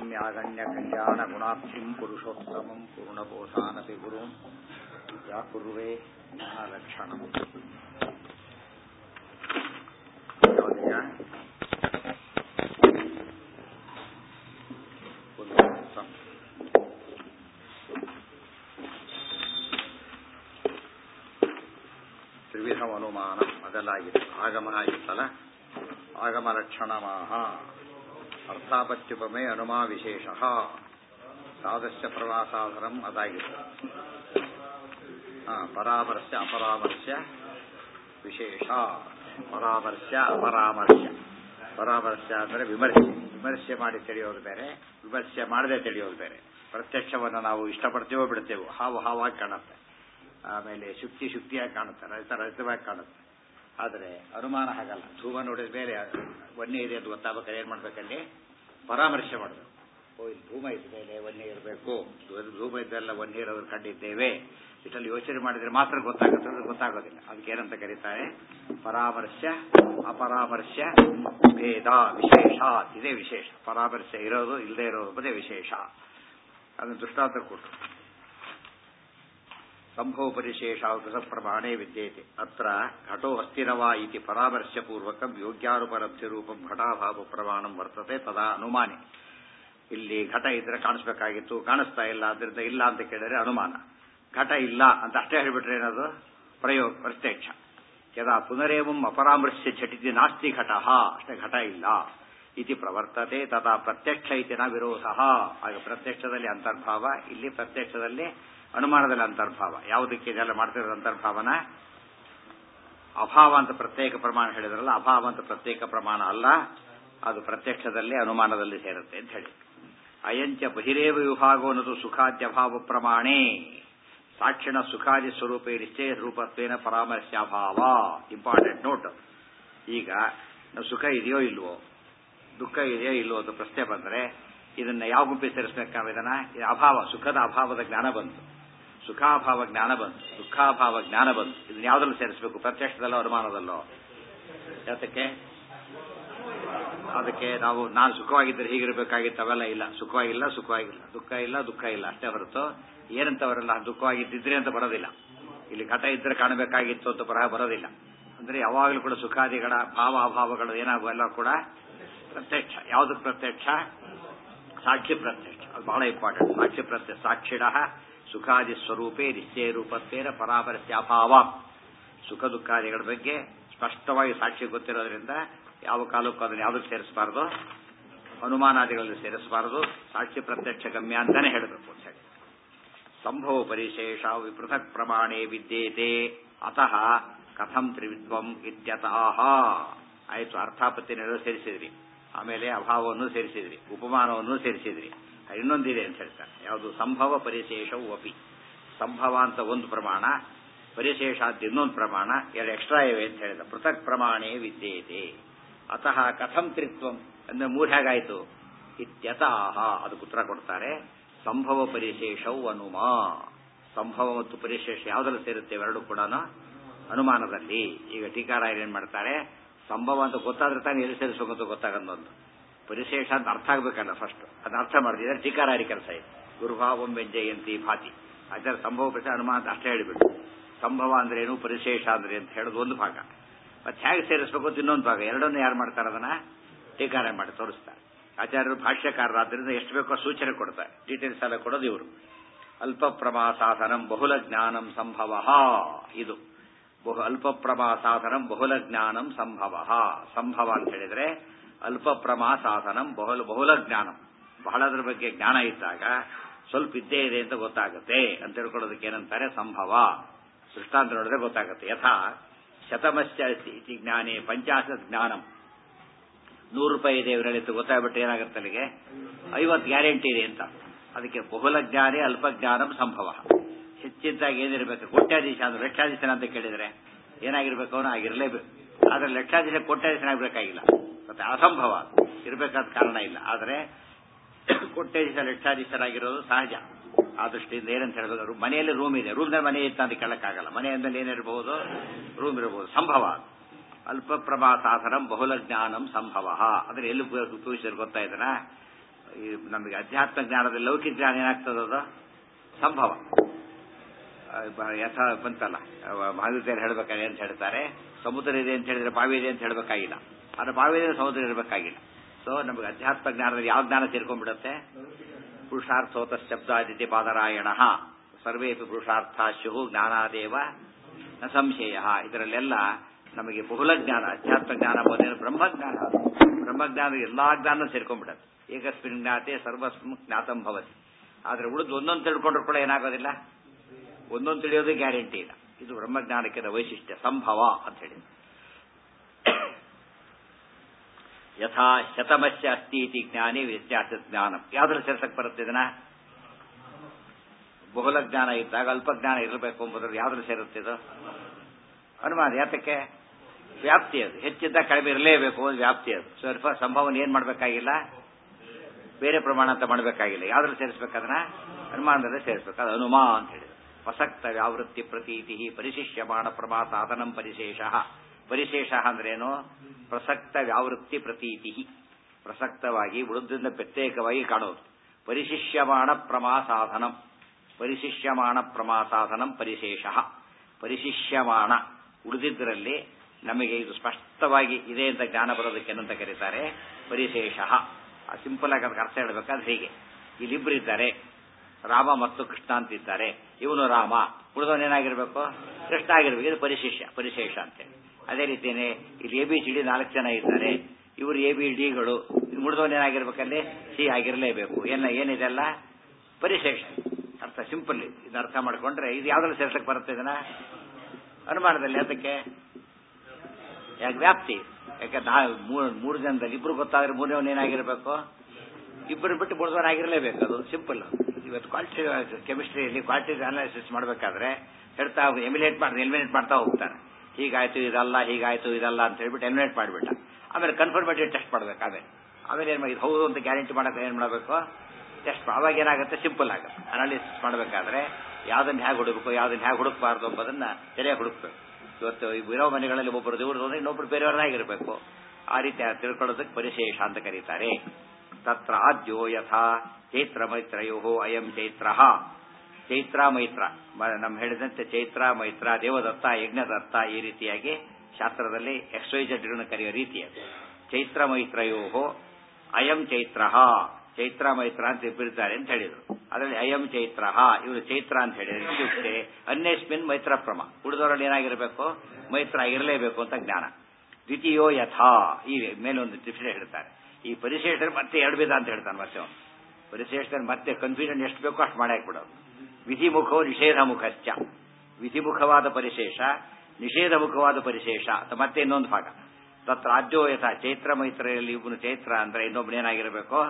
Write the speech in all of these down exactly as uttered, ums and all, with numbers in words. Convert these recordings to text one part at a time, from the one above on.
ಯಾಗಣ್ಯ ಕಲ್ಯಾಣ ಗುಣಾಕ್ಷಿಂ ಪುರುಷೋತ್ತಮಂ ಪೂರ್ಣಬೋಧಾನಪಿ ಗುರುಂ ಯಾ ಕುರ್ವೇ ಜ್ಞಾನಲಕ್ಷಣಂ. ಯಾವುದೀಗ ತ್ರಿವಿಧ ಅನುಮಾನ ಅದೆಲ್ಲಾಗಿದೆ. ಆಗಮ ಆಗಿತ್ತಲ್ಲ, ಆಗಮ ಲಕ್ಷಣಮಾಹ ಅರ್ಥಾಪತ್ಯುಪಮೇ ಅನುಮಾ ವಿಶೇಷ ಸಾದಸ್ಯ ಪ್ರವಾಸಾಧನಂ ಅದಾಗಿತ್ತು. ಪರಾಮರ್ಶ್ಯ ಅಪರಾಮರ್ಶ್ಯ ವಿಶೇಷ, ಪರಾಮರ್ಶ್ಯ ಅಪರಾಮರ್ಶ್ಯ. ಪರಾಮರ್ಶ್ಯ ಅಂದರೆ ವಿಮರ್ಶೆ, ವಿಮರ್ಶೆ ಮಾಡಿ ತಿಳಿಯೋದು ಬೇರೆ, ವಿಮರ್ಶೆ ಮಾಡದೆ ತಿಳಿಯೋದು ಬೇರೆ. ಪ್ರತ್ಯಕ್ಷವನ್ನು ನಾವು ಇಷ್ಟಪಡ್ತೇವೋ ಬಿಡ್ತೇವೋ, ಹಾವು ಹಾವಾಗಿ ಕಾಣುತ್ತೆ, ಆಮೇಲೆ ಶುಕ್ತಿ ಶುಕ್ತಿಯಾಗಿ ಕಾಣುತ್ತೆ, ರಹಿತ ರಹಿತವಾಗಿ ಕಾಣುತ್ತೆ. ಆದರೆ ಅನುಮಾನ ಹಾಗಲ್ಲ. ಧೂಮ ನೋಡಿದ ಮೇಲೆ ವನ್ಯ ಇದೆ ಅಂತ ಗೊತ್ತಾಗಬೇಕಾದ್ರೆ ಏನು ಮಾಡ್ಬೇಕಲ್ಲಿ? ಪರಾಮರ್ಶೆ ಮಾಡಬೇಕು. ಓ, ಇಲ್ಲಿ ಧೂಮ ಇದ್ದ ಮೇಲೆ ವನ್ಯ ಇರಬೇಕು, ಧೂಮ ಇದ್ದೆಲ್ಲ ವನ್ಯ ಇರೋದು ಕಂಡಿದ್ದೇವೆ, ಇಷ್ಟಲ್ಲಿ ಯೋಚನೆ ಮಾಡಿದರೆ ಮಾತ್ರ ಗೊತ್ತಾಗುತ್ತೆ, ಗೊತ್ತಾಗೋದಿಲ್ಲ. ಅದಕ್ಕೆ ಏನಂತ ಕರೀತಾರೆ? ಪರಾಮರ್ಶ್ಯ ಅಪರಾಮರ್ಶ್ಯ ಭೇದ ವಿಶೇಷ. ಇದೇ ವಿಶೇಷ. ಪರಾಮರ್ಶೆ ಇರೋದು ಇಲ್ಲದೆ ಇರೋದು ಬದೇ ವಿಶೇಷ. ಅದನ್ನು ದೃಷ್ಟಾಂತ ಕೊಟ್ಟು ಸಂಭವ ಪರಿಶೇಷ ಪ್ರಮಾಣೇ ವಿದ್ಯೇತೆ. ಅತ್ರ ಘಟೋ ಅಸ್ಥಿರವಾ ಇತಿ ಪರಾಮರ್ಶ್ಯ ಪೂರ್ವಕಂ ಯೋಗ್ಯಾನುಪಲಬ್ಧಿ ರೂಪಂ ಘಟಾಭಾವ ಪ್ರಮಾಣಂ ವರ್ತತೆ ತದಾ ಅನುಮಾನೆ. ಇಲ್ಲಿ ಘಟ ಇದ್ರೆ ಕಾಣಿಸ್ಬೇಕಾಗಿತ್ತು, ಕಾಣಿಸ್ತಾ ಇಲ್ಲ, ಅದರಿಂದ ಇಲ್ಲ ಅಂತ ಕೇಳಿದ್ರೆ ಅನುಮಾನ. ಘಟ ಇಲ್ಲ ಅಂತ ಅಷ್ಟೇ ಹೇಳಿಬಿಟ್ರೆ ಏನದು? ಪ್ರಯೋಗ, ಪ್ರತ್ಯಕ್ಷ. ಯದಾ ಪುನರೇವಂ ಅಪರಾಮರ್ಶ್ಯ ಝಟಿತಿ ನಾಸ್ತಿ ಘಟ, ಅಷ್ಟೇ ಘಟ ಇಲ್ಲ ಇತಿ ಪ್ರವರ್ತತೆ ತದಾ ಪ್ರತ್ಯಕ್ಷ ಇತಿ ನ ವಿರೋಧ. ಆಗ ಪ್ರತ್ಯಕ್ಷದಲ್ಲಿ ಅಂತರ್ಭಾವ, ಇಲ್ಲಿ ಪ್ರತ್ಯಕ್ಷದಲ್ಲಿ ಅನುಮಾನದಲ್ಲಿ ಅಂತರ್ಭಾವ. ಯಾವುದಕ್ಕೆ ಇದೆಲ್ಲ ಮಾಡ್ತಿರೋದು ಅಂತರ್ಭಾವನ? ಅಭಾವ ಅಂತ ಪ್ರತ್ಯೇಕ ಪ್ರಮಾಣ ಹೇಳಿದ್ರಲ್ಲ, ಅಭಾವ ಅಂತ ಪ್ರತ್ಯೇಕ ಪ್ರಮಾಣ ಅಲ್ಲ, ಅದು ಪ್ರತ್ಯಕ್ಷದಲ್ಲಿ ಅನುಮಾನದಲ್ಲಿ ಸೇರುತ್ತೆ ಅಂತ ಹೇಳಿ. ಅಯಂಚ ಬಹಿರೇವ ವಿಭಾಗೋ ಅನ್ನೋದು ಸುಖಾದ್ಯಭಾವ ಪ್ರಮಾಣೇ ಸಾಕ್ಷಿಣ ಸುಖಾದಿ ಸ್ವರೂಪೇ ನಿಶ್ಚಯ ರೂಪತ್ವೇನ ಪರಾಮರ್ಶ್ಯಾಭಾವ. Important note. ಈಗ ಸುಖ ಇದೆಯೋ ಇಲ್ವೋ, ದುಃಖ ಇದೆಯೋ ಇಲ್ವೋ ಅಂತ ಪ್ರಶ್ನೆ ಬಂದರೆ ಇದನ್ನ ಯಾವ ಗುಂಪಿಗೆ ಸೇರಿಸಬೇಕಾಗ? ಇದನ್ನ ಅಭಾವ, ಸುಖದ ಅಭಾವದ ಜ್ಞಾನ ಬಂತು, ಸುಖಾಭಾವ ಜ್ಞಾನ ಬಂತು, ದುಃಖಾಭಾವ ಜ್ಞಾನ ಬಂತು. ಇದನ್ನ ಯಾವ್ದ್ರಲ್ಲಿ ಸೇರಿಸಬೇಕು? ಪ್ರತ್ಯಕ್ಷದಲ್ಲೋ ಅನುಮಾನದಲ್ಲೋ? ಯಾತಕ್ಕೆ? ಅದಕ್ಕೆ ನಾವು ನಾನು ಸುಖವಾಗಿದ್ದರೆ ಹೀಗಿರಬೇಕಾಗಿತ್ತು, ಅವೆಲ್ಲ ಇಲ್ಲ. ಸುಖವಾಗಿಲ್ಲ, ಸುಖವಾಗಿಲ್ಲ, ದುಃಖ ಇಲ್ಲ, ದುಃಖ ಇಲ್ಲ ಅಷ್ಟೇ ಹೊರತು ಏನಂತವರೆಲ್ಲ ದುಃಖವಾಗಿದ್ದಿದ್ರೆ ಅಂತ ಬರೋದಿಲ್ಲ. ಇಲ್ಲಿ ಘಟ ಇದ್ರೆ ಕಾಣಬೇಕಾಗಿತ್ತು ಅಂತ ಬರಹ ಬರೋದಿಲ್ಲ. ಅಂದ್ರೆ ಯಾವಾಗಲೂ ಕೂಡ ಸುಖಾದಿಗಳ ಭಾವ ಅಭಾವಗಳು ಏನಾಗುವೆಲ್ಲ ಕೂಡ ಪ್ರತ್ಯಕ್ಷ. ಯಾವುದಕ್ಕೆ ಪ್ರತ್ಯಕ್ಷ? ಸಾಕ್ಷಿ ಪ್ರತ್ಯಕ್ಷ. ಅದು ಬಹಳ ಇಂಪಾರ್ಟೆಂಟ್. ಸಾಕ್ಷಿ ಪ್ರತ್ಯಕ್ಷ. ಸಾಕ್ಷಿಣ ಸುಖಾದಿ ಸ್ವರೂಪೇ ನಿಶ್ಚಯ ರೂಪತ್ವೇನ ಪರಾಮರ್ಶ್ಯಾಭಾವ. ಸುಖ ದುಃಖಾದಿಗಳ ಬಗ್ಗೆ ಸ್ಪಷ್ಟವಾಗಿ ಸಾಕ್ಷಿ ಗೊತ್ತಿರೋದ್ರಿಂದ ಯಾವ ಕಾಲಕ್ಕೂ ಅದನ್ನು ಯಾವುದಕ್ಕೆ ಸೇರಿಸಬಾರದು? ಅನುಮಾನಾದಿಗಳಲ್ಲಿ ಸೇರಿಸಬಾರದು. ಸಾಕ್ಷಿ ಪ್ರತ್ಯಕ್ಷ ಗಮ್ಯ ಅಂತಾನೆ ಹೇಳಬೇಕು ಅಂತ ಹೇಳಿ. ಸಂಭವ ಪರಿಶೇಷ ವಿಪೃಥಕ್ ಪ್ರಮಾಣೇ ವಿದ್ಯೇತೆ ಅತಃ ಕಥಂ ತ್ರಿವಿದ್ವಂ ಇತ್ಯತಃ. ಆಯ್ತು, ಅರ್ಥಾಪತ್ತಿನೆಲ್ಲ ಸೇರಿಸಿದ್ರಿ, ಆಮೇಲೆ ಅಭಾವವನ್ನು ಸೇರಿಸಿದ್ರಿ, ಉಪಮಾನವನ್ನು ಸೇರಿಸಿದ್ರಿ. ಇನ್ನೊಂದಿದೆ ಅಂತ ಹೇಳ್ತಾರೆ. ಯಾವುದು? ಸಂಭವ ಪರಿಶೇಷವು ಅಪಿ. ಸಂಭವ ಅಂತ ಒಂದು ಪ್ರಮಾಣ, ಪರಿಶೇಷ ಅಂತ ಇನ್ನೊಂದು ಪ್ರಮಾಣ, ಎರಡು ಎಕ್ಸ್ಟ್ರಾ ಇವೆ ಅಂತ ಹೇಳಿದ. ಪೃಥಕ್ ಪ್ರಮಾಣೇ ವಿದ್ಯೇತೆ ಅತಃ ಕಥಂ ತ್ರಿತ್ವಂ ಅಂದ್ರೆ ಮೂರು ಹೇಗಾಯಿತು? ಇತ್ಯತಃ. ಅದಕ್ಕೆ ಉತ್ತರ ಕೊಡ್ತಾರೆ. ಸಂಭವ ಪರಿಶೇಷವು ಅನುಮಾ. ಸಂಭವ ಮತ್ತು ಪರಿಶೇಷ ಯಾವುದರಲ್ಲಿ ಸೇರುತ್ತೆ? ಎರಡು ಕೂಡ ಅನುಮಾನದಲ್ಲಿ. ಈಗ ಟೀಕಾರಾಯರು ಏನ್ ಮಾಡ್ತಾರೆ? ಸಂಭವ ಅಂತ ಗೊತ್ತಾದ್ರೆ ತಾನೇ ಎಲ್ಲಿ ಸೇರಿಸಬೇಕು ಅಂತ ಗೊತ್ತಾಗನ್ನೊಂದು. ಪರಿಶೇಷ ಅಂತ ಅರ್ಥ ಆಗ್ಬೇಕಲ್ಲ ಫಸ್ಟ್. ಅದನ್ನ ಅರ್ಥ ಮಾಡಿದ್ರೆ ಟೀಕಾರಾಯರಿ ಕೆಲಸ ಇದೆ. ಗುರುಭಾವಂ ವ್ಯಂಜಯಂತಿ ಭಾತಿ. ಆಚಾರ ಸಂಭವ ಪರಿಶೇಷ ಅನುಮಾನ ಅಂತ ಅಷ್ಟೇ ಹೇಳಿಬಿಟ್ಟು ಸಂಭವ ಅಂದ್ರೆ ಏನು, ಪರಿಶೇಷ ಅಂದ್ರೆ ಅಂತ ಹೇಳೋದು ಒಂದು ಭಾಗ. ಮತ್ತೆ ಹೇಗೆ ಸೇರಿಸಬೇಕು ಅಂತ ಇನ್ನೊಂದು ಭಾಗ. ಎರಡನ್ನೂ ಯಾರು ಮಾಡ್ತಾರೆ? ಅದನ್ನ ಟೀಕಾರಾಯ ಮಾಡಿ ತೋರಿಸ್ತಾರೆ. ಆಚಾರ್ಯರು ಭಾಷ್ಯಕಾರರಾದ್ರಿಂದ ಎಷ್ಟು ಬೇಕೋ ಸೂಚನೆ ಕೊಡ್ತಾರೆ. ಡೀಟೇಲ್ಸ್ ಎಲ್ಲ ಕೊಡೋದು ಇವರು. ಅಲ್ಪ ಪ್ರಮಾ ಸಾಧನಂ ಬಹುಲ ಜ್ಞಾನಂ ಸಂಭವ. ಇದು ಬಹು ಅಲ್ಪ ಪ್ರಮಾ ಸಾಧನಂ ಬಹುಲ ಜ್ಞಾನಂ ಸಂಭವ. ಸಂಭವ ಅಂತ ಹೇಳಿದ್ರೆ ಅಲ್ಪ ಪ್ರಮಾ ಸಾಧನಂ ಬಹುಲ ಬಹುಲ ಜ್ಞಾನಂ. ಬಹಳದ್ರ ಬಗ್ಗೆ ಜ್ಞಾನ ಇದ್ದಾಗ ಸ್ವಲ್ಪ ಇದ್ದೇ ಇದೆ ಅಂತ ಗೊತ್ತಾಗುತ್ತೆ ಅಂತ ಹೇಳ್ಕೊಳ್ಳೋದಕ್ಕೆ ಏನಂತಾರೆ? ಸಂಭವ. ದೃಷ್ಟಾಂತ ನೋಡಿದ್ರೆ ಗೊತ್ತಾಗುತ್ತೆ. ಯಥಾ ಶತಮಶ್ಚ ಇತಿ ಜ್ಞಾನೇ ಪಂಚಾಶತ್ ಜ್ಞಾನಂ. ನೂರು ರೂಪಾಯಿ ಇದೆ ಇವರಲ್ಲಿ ಗೊತ್ತಾಗ್ಬಿಟ್ಟು ಏನಾಗುತ್ತೆ? ಅಲ್ಲಿಗೆ ಐವತ್ತು ಗ್ಯಾರಂಟಿ ಇದೆ ಅಂತ. ಅದಕ್ಕೆ ಬಹುಲ ಜ್ಞಾನೇ ಅಲ್ಪ ಜ್ಞಾನಂ ಸಂಭವ. ಹೆಚ್ಚಿದ್ದಾಗಿ ಏನಿರಬೇಕು? ಕೋಟ್ಯಾಧೀಶ ಅಂದ್ರೆ ಲಕ್ಷಾಧೀಶನ ಅಂತ ಕೇಳಿದ್ರೆ ಏನಾಗಿರ್ಬೇಕು? ಅವನು ಆಗಿರಲೇಬೇಕು. ಆದ್ರೆ ಲಕ್ಷಾಧೀಶ ಕೋಟ್ಯಾಧೀಶನ ಆಗ್ಬೇಕಾಗಿಲ್ಲ, ಮತ್ತೆ ಅಸಂಭವ ಇರಬೇಕಾದ ಕಾರಣ ಇಲ್ಲ. ಆದರೆ ಕೋಟ್ಯಾಧೀಶ ಲಕ್ಷಾಧೀಶರಾಗಿರೋದು ಸಹಜ. ಆ ದೃಷ್ಟಿಯಿಂದ ಏನಂತ ಹೇಳಬೇಕು? ಮನೆಯಲ್ಲಿ ರೂಮ್ ಇದೆ, ರೂಮ್ನಲ್ಲಿ ಮನೆ ಇತ್ತು ಅಂತ ಕೇಳಕ್ಕಾಗಲ್ಲ. ಮನೆಯಲ್ಲಿ ಏನಿರಬಹುದು? ರೂಮ್ ಇರಬಹುದು. ಸಂಭವ. ಅಲ್ಪ ಪ್ರಮಾ ಸಾಧನಂ ಬಹುಲ ಜ್ಞಾನಂ ಸಂಭವ. ಅಂದ್ರೆ ಎಲ್ಲಿ ಉಪಯೋಗಿಸಿದ್ರೆ ಗೊತ್ತಾ ಇದನ್ನ? ಈ ನಮಗೆ ಅಧ್ಯಾತ್ಮ ಜ್ಞಾನದಲ್ಲಿ ಲೌಕಿಕ ಜ್ಞಾನ ಏನಾಗ್ತದದು ಸಂಭವ. ಯಥ ಬಂತಲ್ಲ ಮಹಾವೀರ್ಯರು ಹೇಳ್ಬೇಕಾದ್ರೆ ಅಂತ ಹೇಳ್ತಾರೆ, ಸಮುದ್ರ ಇದೆ ಅಂತ ಹೇಳಿದ್ರೆ ಬಾವಿ ಇದೆ ಅಂತ ಹೇಳಬೇಕಾಗಿಲ್ಲ, ಆದರೆ ಬಾವಿ ಇದೆ ಸಮುದ್ರ ಇರಬೇಕಾಗಿಲ್ಲ. ಸೊ ನಮಗೆ ಅಧ್ಯಾತ್ಮ ಜ್ಞಾನದಲ್ಲಿ ಯಾವ ಜ್ಞಾನ ಸೇರ್ಕೊಂಡ್ಬಿಡುತ್ತೆ? ಪುರುಷಾರ್ಥೋತ ಶಬ್ದಾದಿತಿ ಪಾದರಾಯಣ ಸರ್ವೇಪಿ ಪುರುಷಾರ್ಥ ಶುಹು ಜ್ಞಾನಾದೇವ ನ ಸಂಶಯ. ಇದರಲ್ಲೆಲ್ಲ ನಮಗೆ ಬಹುಲ ಜ್ಞಾನ, ಅಧ್ಯಾತ್ಮ ಜ್ಞಾನ ಮೊದಲ ಬ್ರಹ್ಮಜ್ಞಾನ. ಬ್ರಹ್ಮಜ್ಞಾನ ಎಲ್ಲಾ ಜ್ಞಾನ ಸೇರ್ಕೊಂಡ್ಬಿಡತ್ತೆ. ಏಕಸ್ಮಿನ್ ಜ್ಞಾತೆ ಸರ್ವಸ್ಮ ಜ್ಞಾತಂ ಭವತಿ. ಆದ್ರೆ ಉಳಿದು ಒಂದೊಂದು ತಿಳ್ಕೊಂಡ್ರು ಕೂಡ ಏನಾಗೋದಿಲ್ಲ, ಒಂದೊಂದು ತಿಳಿಯೋದು ಗ್ಯಾರಂಟಿ ಇಲ್ಲ. ಇದು ಬ್ರಹ್ಮಜ್ಞಾನಕ್ಕೆ ವೈಶಿಷ್ಟ್ಯ, ಸಂಭವ ಅಂತ ಹೇಳಿ. ಯಥಾ ಶತಮಸ್ಯ ಅಸ್ತಿ ಇತಿ ಜ್ಞಾನಿ ವ್ಯತ್ಯಾಸ ಜ್ಞಾನ. ಯಾವ್ದ್ರಲ್ಲಿ ಸೇರ್ಸಕ್ ಬರುತ್ತೆ ಇದನ್ನ? ಬಹುಲ ಜ್ಞಾನ ಇದ್ದಾಗ ಅಲ್ಪ ಜ್ಞಾನ ಇರಬೇಕು ಎಂಬುದ್ರಲ್ಲಿ ಯಾವ್ದ್ರಲ್ಲಿ ಸೇರುತ್ತೆ ಇದು? ಅನುಮಾನ. ಯಾತಕ್ಕೆ? ವ್ಯಾಪ್ತಿ. ಅದು ಹೆಚ್ಚಿದ್ದಾಗ ಕಡಿಮೆ ಇರಲೇಬೇಕು, ಒಂದು ವ್ಯಾಪ್ತಿ. ಅದು ಸ್ವಲ್ಪ ಸಂಭವನ ಏನ್ ಮಾಡಬೇಕಾಗಿಲ್ಲ, ಬೇರೆ ಪ್ರಮಾಣ ಅಂತ ಮಾಡಬೇಕಾಗಿಲ್ಲ. ಯಾವ್ದ್ರಲ್ಲಿ ಸೇರಿಸಬೇಕದನ್ನ? ಅನುಮಾನದಲ್ಲೇ ಸೇರಿಸಬೇಕು. ಅದು ಅನುಮಾ ಅಂತ ಹೇಳಿದ್ರು. ಪ್ರಸಕ್ತ ವ್ಯಾವೃತ್ತಿ ಪ್ರತೀತಿ ಪರಿಶಿಷ್ಯಮಾಣ ಪ್ರಮಾ ಸಾಧನಂ ಪರಿಶೇಷ. ಪರಿಶೇಷ ಅಂದ್ರೇನು? ಪ್ರಸಕ್ತ ವ್ಯಾವೃತ್ತಿ ಪ್ರತೀತಿ, ಪ್ರಸಕ್ತವಾಗಿ ಉಳಿದ್ರಿಂದ ಪ್ರತ್ಯೇಕವಾಗಿ ಕಾಣೋದು. ಪರಿಶಿಷ್ಯಮಾಣ ಪ್ರಮಾ ಸಾಧನಂ, ಪರಿಶಿಷ್ಯಮಾಣ ಪ್ರಮಾ ಸಾಧನಂ ಪರಿಶೇಷ. ಪರಿಶಿಷ್ಯಮಾಣ ಉಳಿದಿದ್ದರಲ್ಲಿ ನಮಗೆ ಇದು ಸ್ಪಷ್ಟವಾಗಿ ಇದೆ ಅಂತ ಜ್ಞಾನ ಬರೋದಕ್ಕೆ ಏನಂತ ಕರೀತಾರೆ? ಪರಿಶೇಷ. ಸಿಂಪಲ್ ಆಗಿ ಅದಕ್ಕೆ ಅರ್ಥ ಹೇಳಬೇಕಾದ್ರೆ ಹೀಗೆ, ಇಲ್ಲಿಬ್ರು ಇದ್ದಾರೆ, ರಾಮ ಮತ್ತು ಕೃಷ್ಣ ಅಂತಿದ್ದಾರೆ. ಇವನು ರಾಮ, ಉಳಿದವನೇನಾಗಿರ್ಬೇಕು? ಕೃಷ್ಣ ಆಗಿರ್ಬೇಕು. ಇದು ಪರಿಶಿಷ್ಯ, ಪರಿಶೇಷ ಅಂತೇಳಿ. ಅದೇ ರೀತಿಯೇ ಇಲ್ಲಿ ಎ ಬಿ ಸಿ ಡಿ ನಾಲ್ಕು ಜನ ಇದ್ದಾರೆ, ಇವರು ಎ ಬಿ ಡಿಗಳು, ಉಳಿದವನೇನಾಗಿರ್ಬೇಕಲ್ಲಿ ಸಿ ಆಗಿರಲೇಬೇಕು. ಎಲ್ಲ ಏನಿದೆಲ್ಲ ಪರಿಶೇಷ. ಅರ್ಥ ಸಿಂಪಲ್. ಇದನ್ನ ಅರ್ಥ ಮಾಡ್ಕೊಂಡ್ರೆ ಇದು ಯಾವ್ದ್ರಲ್ಲಿ ಸೇರ್ಸಕ್ ಬರುತ್ತೆ ಇದನ್ನ? ಅನುಮಾನದಲ್ಲಿ. ಅದಕ್ಕೆ ಯಾಕೆ ವ್ಯಾಪ್ತಿ? ಯಾಕೆ ನಾ ಮೂರು ಜನದಲ್ಲಿ ಇಬ್ರು ಗೊತ್ತಾದ್ರೆ ಮೂರನೇವನ್ ಏನಾಗಿರ್ಬೇಕು? ಇಬ್ಬರು ಬಿಟ್ಟು ಮೂರದವನಾಗಿರಲೇಬೇಕು. ಅದು ಸಿಂಪಲ್. ಇವತ್ತು ಕ್ವಾಲಿಟಿ ಕೆಮಿಸ್ಟ್ರಿಯಲ್ಲಿ ಕ್ವಾಲಿಟಿ ಅನಾಲಿಸಿಸ್ ಮಾಡಬೇಕಾದ್ರೆ ಹೇಳ್ತಾ ಎಮಿನೇಟ್ ಮಾಡಿ ಎಲಿಮಿನೇಟ್ ಮಾಡ್ತಾ ಹೋಗ್ತಾನೆ. ಹೀಗಾಯ್ತು ಇದಲ್ಲ, ಹೀಗಾಯ್ತು ಇದಲ್ಲ ಅಂತ ಹೇಳ್ಬಿಟ್ಟು ಎಲಿಮಿನೇಟ್ ಮಾಡಿಬಿಟ್ಟ. ಆಮೇಲೆ ಕನ್ಫರ್ಮೇಟಿವ್ ಟೆಸ್ಟ್ ಮಾಡ್ಬೇಕು. ಆಮೇಲೆ ಆಮೇಲೆ ಏನ್ ಇದು ಹೌದು ಅಂತ ಗ್ಯಾರಂಟಿ ಮಾಡಕ್ಕೆ ಏನ್ ಮಾಡಬೇಕು? ಟೆಸ್ಟ್. ಅವಾಗ ಏನಾಗುತ್ತೆ? ಸಿಂಪಲ್ ಆಗುತ್ತೆ. ಅನಾಲಿಸಿಸ್ ಮಾಡಬೇಕಾದ್ರೆ ಯಾವ್ದನ್ನ ಹೇಗೆ ಹುಡುಕಬೇಕು, ಯಾವ್ದನ್ನ ಹೇಗೆ ಹುಡುಕಬಾರ್ದು ಎಂಬುದನ್ನ ಸರಿಯಾಗಿ ಹುಡುಕ್ಬೇಕು. ಇವತ್ತು ಇರೋ ಮನೆಗಳಲ್ಲಿ ಒಬ್ಬರು ದೇವರು ಅಂದ್ರೆ ಇನ್ನೊಬ್ರು ಬೇರೆಯವರಾಗಿರ್ಬೇಕು. ಆ ರೀತಿ ತಿಳ್ಕೊಳ್ಳೋದಕ್ಕೆ ಪರಿಶೇಷ ಅಂತ ಕರೀತಾರೆ. ತತ್ರ ಆದ್ಯೋ ಯಥಾ ಚೈತ್ರ ಮೈತ್ರಯೋ ಅಯಂ ಚೈತ್ರ. ಚೈತ್ರ ಮೈತ್ರ ನಮ್ ಹೇಳಿದಂತೆ ಚೈತ್ರ ಮೈತ್ರ ದೇವದತ್ತ ಯಜ್ಞದತ್ತ ಈ ರೀತಿಯಾಗಿ ಶಾಸ್ತ್ರದಲ್ಲಿ ಎಕ್ಸ್ವೈಜೆಡ್ ಕರೆಯೋ ರೀತಿಯ ಚೈತ್ರ ಮೈತ್ರಯೋ ಅಯಂ ಚೈತ್ರ. ಚೈತ್ರ ಮೈತ್ರ ಅಂತ ಇಬ್ಬರಿದ್ದಾರೆ ಅಂತ ಹೇಳಿದ್ರು. ಅದರಲ್ಲಿ ಅಯಂ ಚೈತ್ರ, ಇವರು ಚೈತ್ರ ಅಂತ ಹೇಳಿದ್ರೆ ಇತ್ಯುಕ್ತೆ ಅನ್ಯಸ್ಮಿನ್ ಮೈತ್ರ ಪ್ರಮ. ಉಳಿದವರಲ್ಲಿ ಏನಾಗಿರಬೇಕು? ಮೈತ್ರ ಆಗಿರಲೇಬೇಕು ಅಂತ ಜ್ಞಾನ. ದ್ವಿತೀಯೋ ಯಥಾ, ಈ ಮೇಲೆ ಒಂದು ಡಿಫಿನೇಷನ್ ಹೇಳ್ತಾರೆ. ಈ ಪರಿಶೇಷದಲ್ಲಿ ಮತ್ತೆ ಎರಡು ವಿಧ ಅಂತ ಹೇಳ್ತಾನೆ. ಮತ್ತೆ ಅವನು ಪರಿಶೇಷದಲ್ಲಿ ಮತ್ತೆ ಕನ್ಫ್ಯೂಷನ್ ಎಷ್ಟು ಬೇಕೋ ಅಷ್ಟು ಮಾಡಿ ಹಾಕ್ಬಿಡೋದು. ವಿಧಿಮುಖೋ ನಿಷೇಧ ಮುಖಶ್ಚ. ವಿಧಿಮುಖವಾದ ಪರಿಶೇಷ, ನಿಷೇಧ ಮುಖವಾದ ಪರಿಶೇಷ ಅಂತ ಮತ್ತೆ ಇನ್ನೊಂದು ಭಾಗ. ತತ್ರ ಆದ್ಯೋ ಯಥಾ ಚೈತ್ರ ಮೈತ್ರೆಯಲ್ಲಿ ಇವನು ಚೈತ್ರ ಅಂದ್ರೆ ಇನ್ನೊಬ್ಬನೇನಾಗಿರಬೇಕು?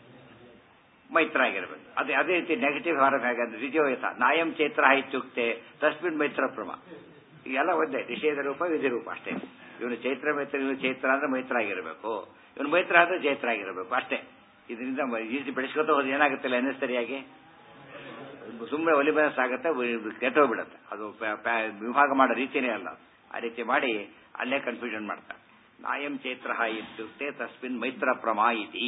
ಮೈತ್ರ ಆಗಿರಬೇಕು. ಅದೇ ಅದೇ ರೀತಿ ನೆಗೆಟಿವ್ ಹಾರ ಹೇಗಂದ್ರೆ ದ್ವಿತೀಯೋ ಯಥಾ ನಾಯಂ ಚೈತ್ರ ಇತ್ಯುಕ್ತೆ ತಸ್ಮಿನ್ ಮೈತ್ರ ಪ್ರಮ. ಈಗೆಲ್ಲ ಒಂದೇ, ನಿಷೇಧ ರೂಪ ವಿಧಿ ರೂಪ ಅಷ್ಟೇ. ಇವನು ಚೈತ್ರ ಮೈತ್ರ, ಇವನು ಚೈತ್ರ ಅಂದ್ರೆ ಮೈತ್ರ ಆಗಿರಬೇಕು, ಇವನು ಮೈತ್ರ ಅಂದ್ರೆ ಚೈತ್ರ ಆಗಿರಬೇಕು ಅಷ್ಟೇ. ಇದರಿಂದ ಈಸಿ ಬೆಳೆಸ್ಕೊತ ಹೋದ್ರೆ ಏನಾಗುತ್ತಿಲ್ಲ ಅನ್ನಿಸ್ತರಿಯಾಗಿ ಸುಮ್ಮನೆ ಒಲಿಬನಸ್ ಆಗುತ್ತೆ, ಕೆಟ್ಟೋಗ್ಬಿಡತ್ತೆ. ಅದು ವಿಭಾಗ ಮಾಡೋ ರೀತಿಯೇ ಅಲ್ಲ. ಆ ರೀತಿ ಮಾಡಿ ಅಲ್ಲೇ ಕನ್ಫ್ಯೂಷನ್ ಮಾಡ್ತಾರೆ. ನಾಯಂ ಚೈತ್ರ ಇತ್ಯುಕ್ತೆ ತಸ್ಮಿನ್ ಮೈತ್ರ ಪ್ರಮಾ ಇತಿ.